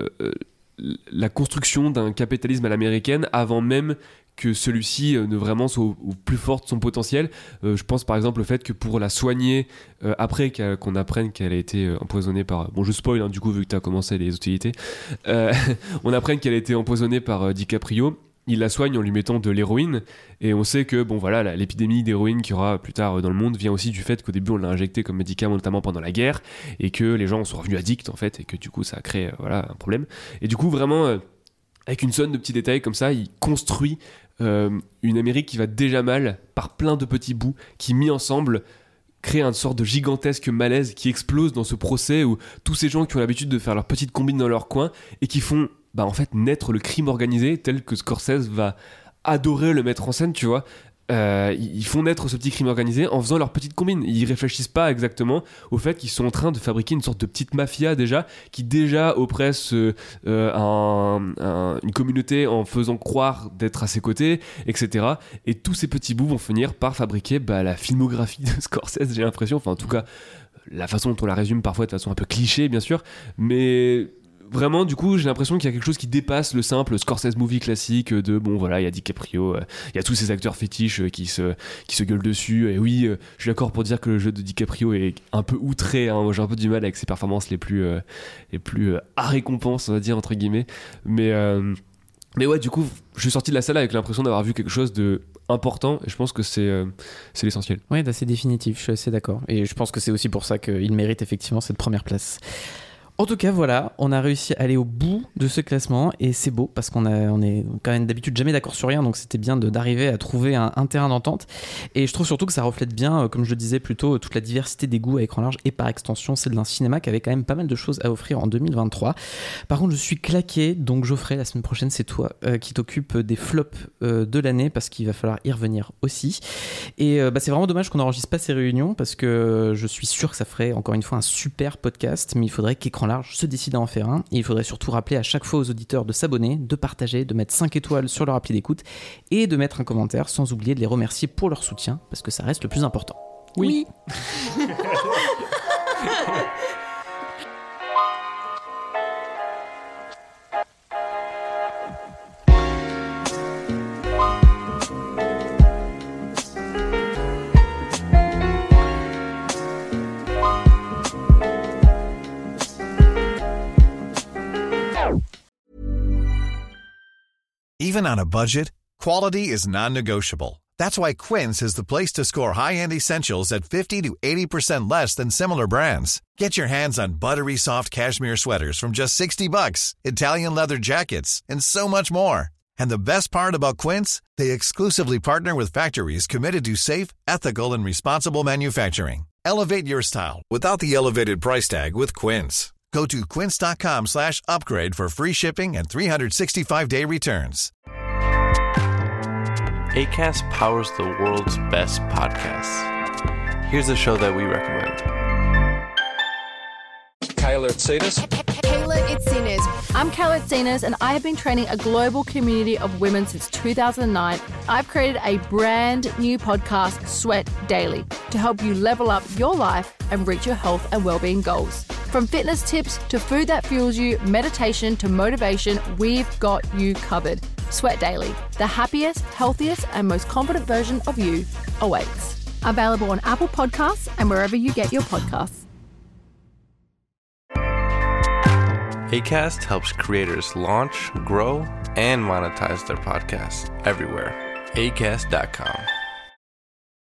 la construction d'un capitalisme à l'américaine avant même que celui-ci ne vraiment soit au plus fort de son potentiel. Je pense par exemple au fait que pour la soigner, après qu'on apprenne qu'elle a été empoisonnée par... Bon, je spoil, hein, du coup, vu que tu as commencé les hostilités. On apprenne qu'elle a été empoisonnée par DiCaprio. il la soigne en lui mettant de l'héroïne, et on sait que bon voilà, l'épidémie d'héroïne qu'il y aura plus tard dans le monde vient aussi du fait qu'au début on l'a injecté comme médicament notamment pendant la guerre, et que les gens sont revenus addicts en fait, et que du coup ça a créé un problème. Et du coup vraiment avec une sonne de petits détails comme ça, il construit une Amérique qui va déjà mal par plein de petits bouts qui mis ensemble créent une sorte de gigantesque malaise qui explose dans ce procès où tous ces gens qui ont l'habitude de faire leur petite combine dans leur coin et qui font en fait naître le crime organisé tel que Scorsese va adorer le mettre en scène, tu vois. Ils font naître ce petit crime organisé en faisant leur petite combine. Ils réfléchissent pas exactement au fait qu'ils sont en train de fabriquer une sorte de petite mafia qui oppresse une communauté en faisant croire d'être à ses côtés, etc. Et tous ces petits bouts vont finir par fabriquer la filmographie de Scorsese, j'ai l'impression. Enfin, en tout cas, la façon dont on la résume parfois de façon un peu cliché, bien sûr, mais vraiment, du coup, j'ai l'impression qu'il y a quelque chose qui dépasse le simple Scorsese movie classique de il y a DiCaprio, il y a tous ces acteurs fétiches qui se gueulent dessus. Et oui, je suis d'accord pour dire que le jeu de DiCaprio est un peu outré. Moi, j'ai un peu du mal avec ses performances les plus à récompense, on va dire, entre guillemets. Mais ouais, du coup, je suis sorti de la salle avec l'impression d'avoir vu quelque chose de important, et je pense que c'est l'essentiel. Ouais, d'assez définitif, je suis assez d'accord. Et je pense que c'est aussi pour ça qu'il mérite effectivement cette première place. En tout cas, voilà, on a réussi à aller au bout de ce classement, et c'est beau parce on est quand même d'habitude jamais d'accord sur rien, donc c'était bien d'arriver à trouver un terrain d'entente. Et je trouve surtout que ça reflète bien, comme je le disais plus tôt, toute la diversité des goûts à écran large et par extension celle d'un cinéma qui avait quand même pas mal de choses à offrir en 2023. Par contre, je suis claqué, donc Geoffrey, la semaine prochaine, c'est toi qui t'occupe des flops de l'année parce qu'il va falloir y revenir aussi. Et c'est vraiment dommage qu'on n'enregistre pas ces réunions parce que je suis sûr que ça ferait encore une fois un super podcast, mais il faudrait qu'Écran Large se décide à en faire un, et il faudrait surtout rappeler à chaque fois aux auditeurs de s'abonner, de partager, de mettre 5 étoiles sur leur appli d'écoute et de mettre un commentaire, sans oublier de les remercier pour leur soutien parce que ça reste le plus important. Oui. Even on a budget, quality is non-negotiable. That's why Quince is the place to score high-end essentials at 50 to 80% less than similar brands. Get your hands on buttery soft cashmere sweaters from just $60, Italian leather jackets, and so much more. And the best part about Quince, they exclusively partner with factories committed to safe, ethical, and responsible manufacturing. Elevate your style without the elevated price tag with Quince. Go to quince.com/upgrade for free shipping and 365-day returns. Acast powers the world's best podcasts. Here's a show that we recommend. Kayla Itsinas. Kayla Itsinas. I'm Kayla Itsinas, and I have been training a global community of women since 2009. I've created a brand new podcast, Sweat Daily, to help you level up your life and reach your health and well-being goals. From fitness tips to food that fuels you, meditation to motivation, we've got you covered. Sweat Daily, the happiest, healthiest, and most confident version of you awaits. Available on Apple Podcasts and wherever you get your podcasts. Acast helps creators launch, grow, and monetize their podcasts everywhere. Acast.com.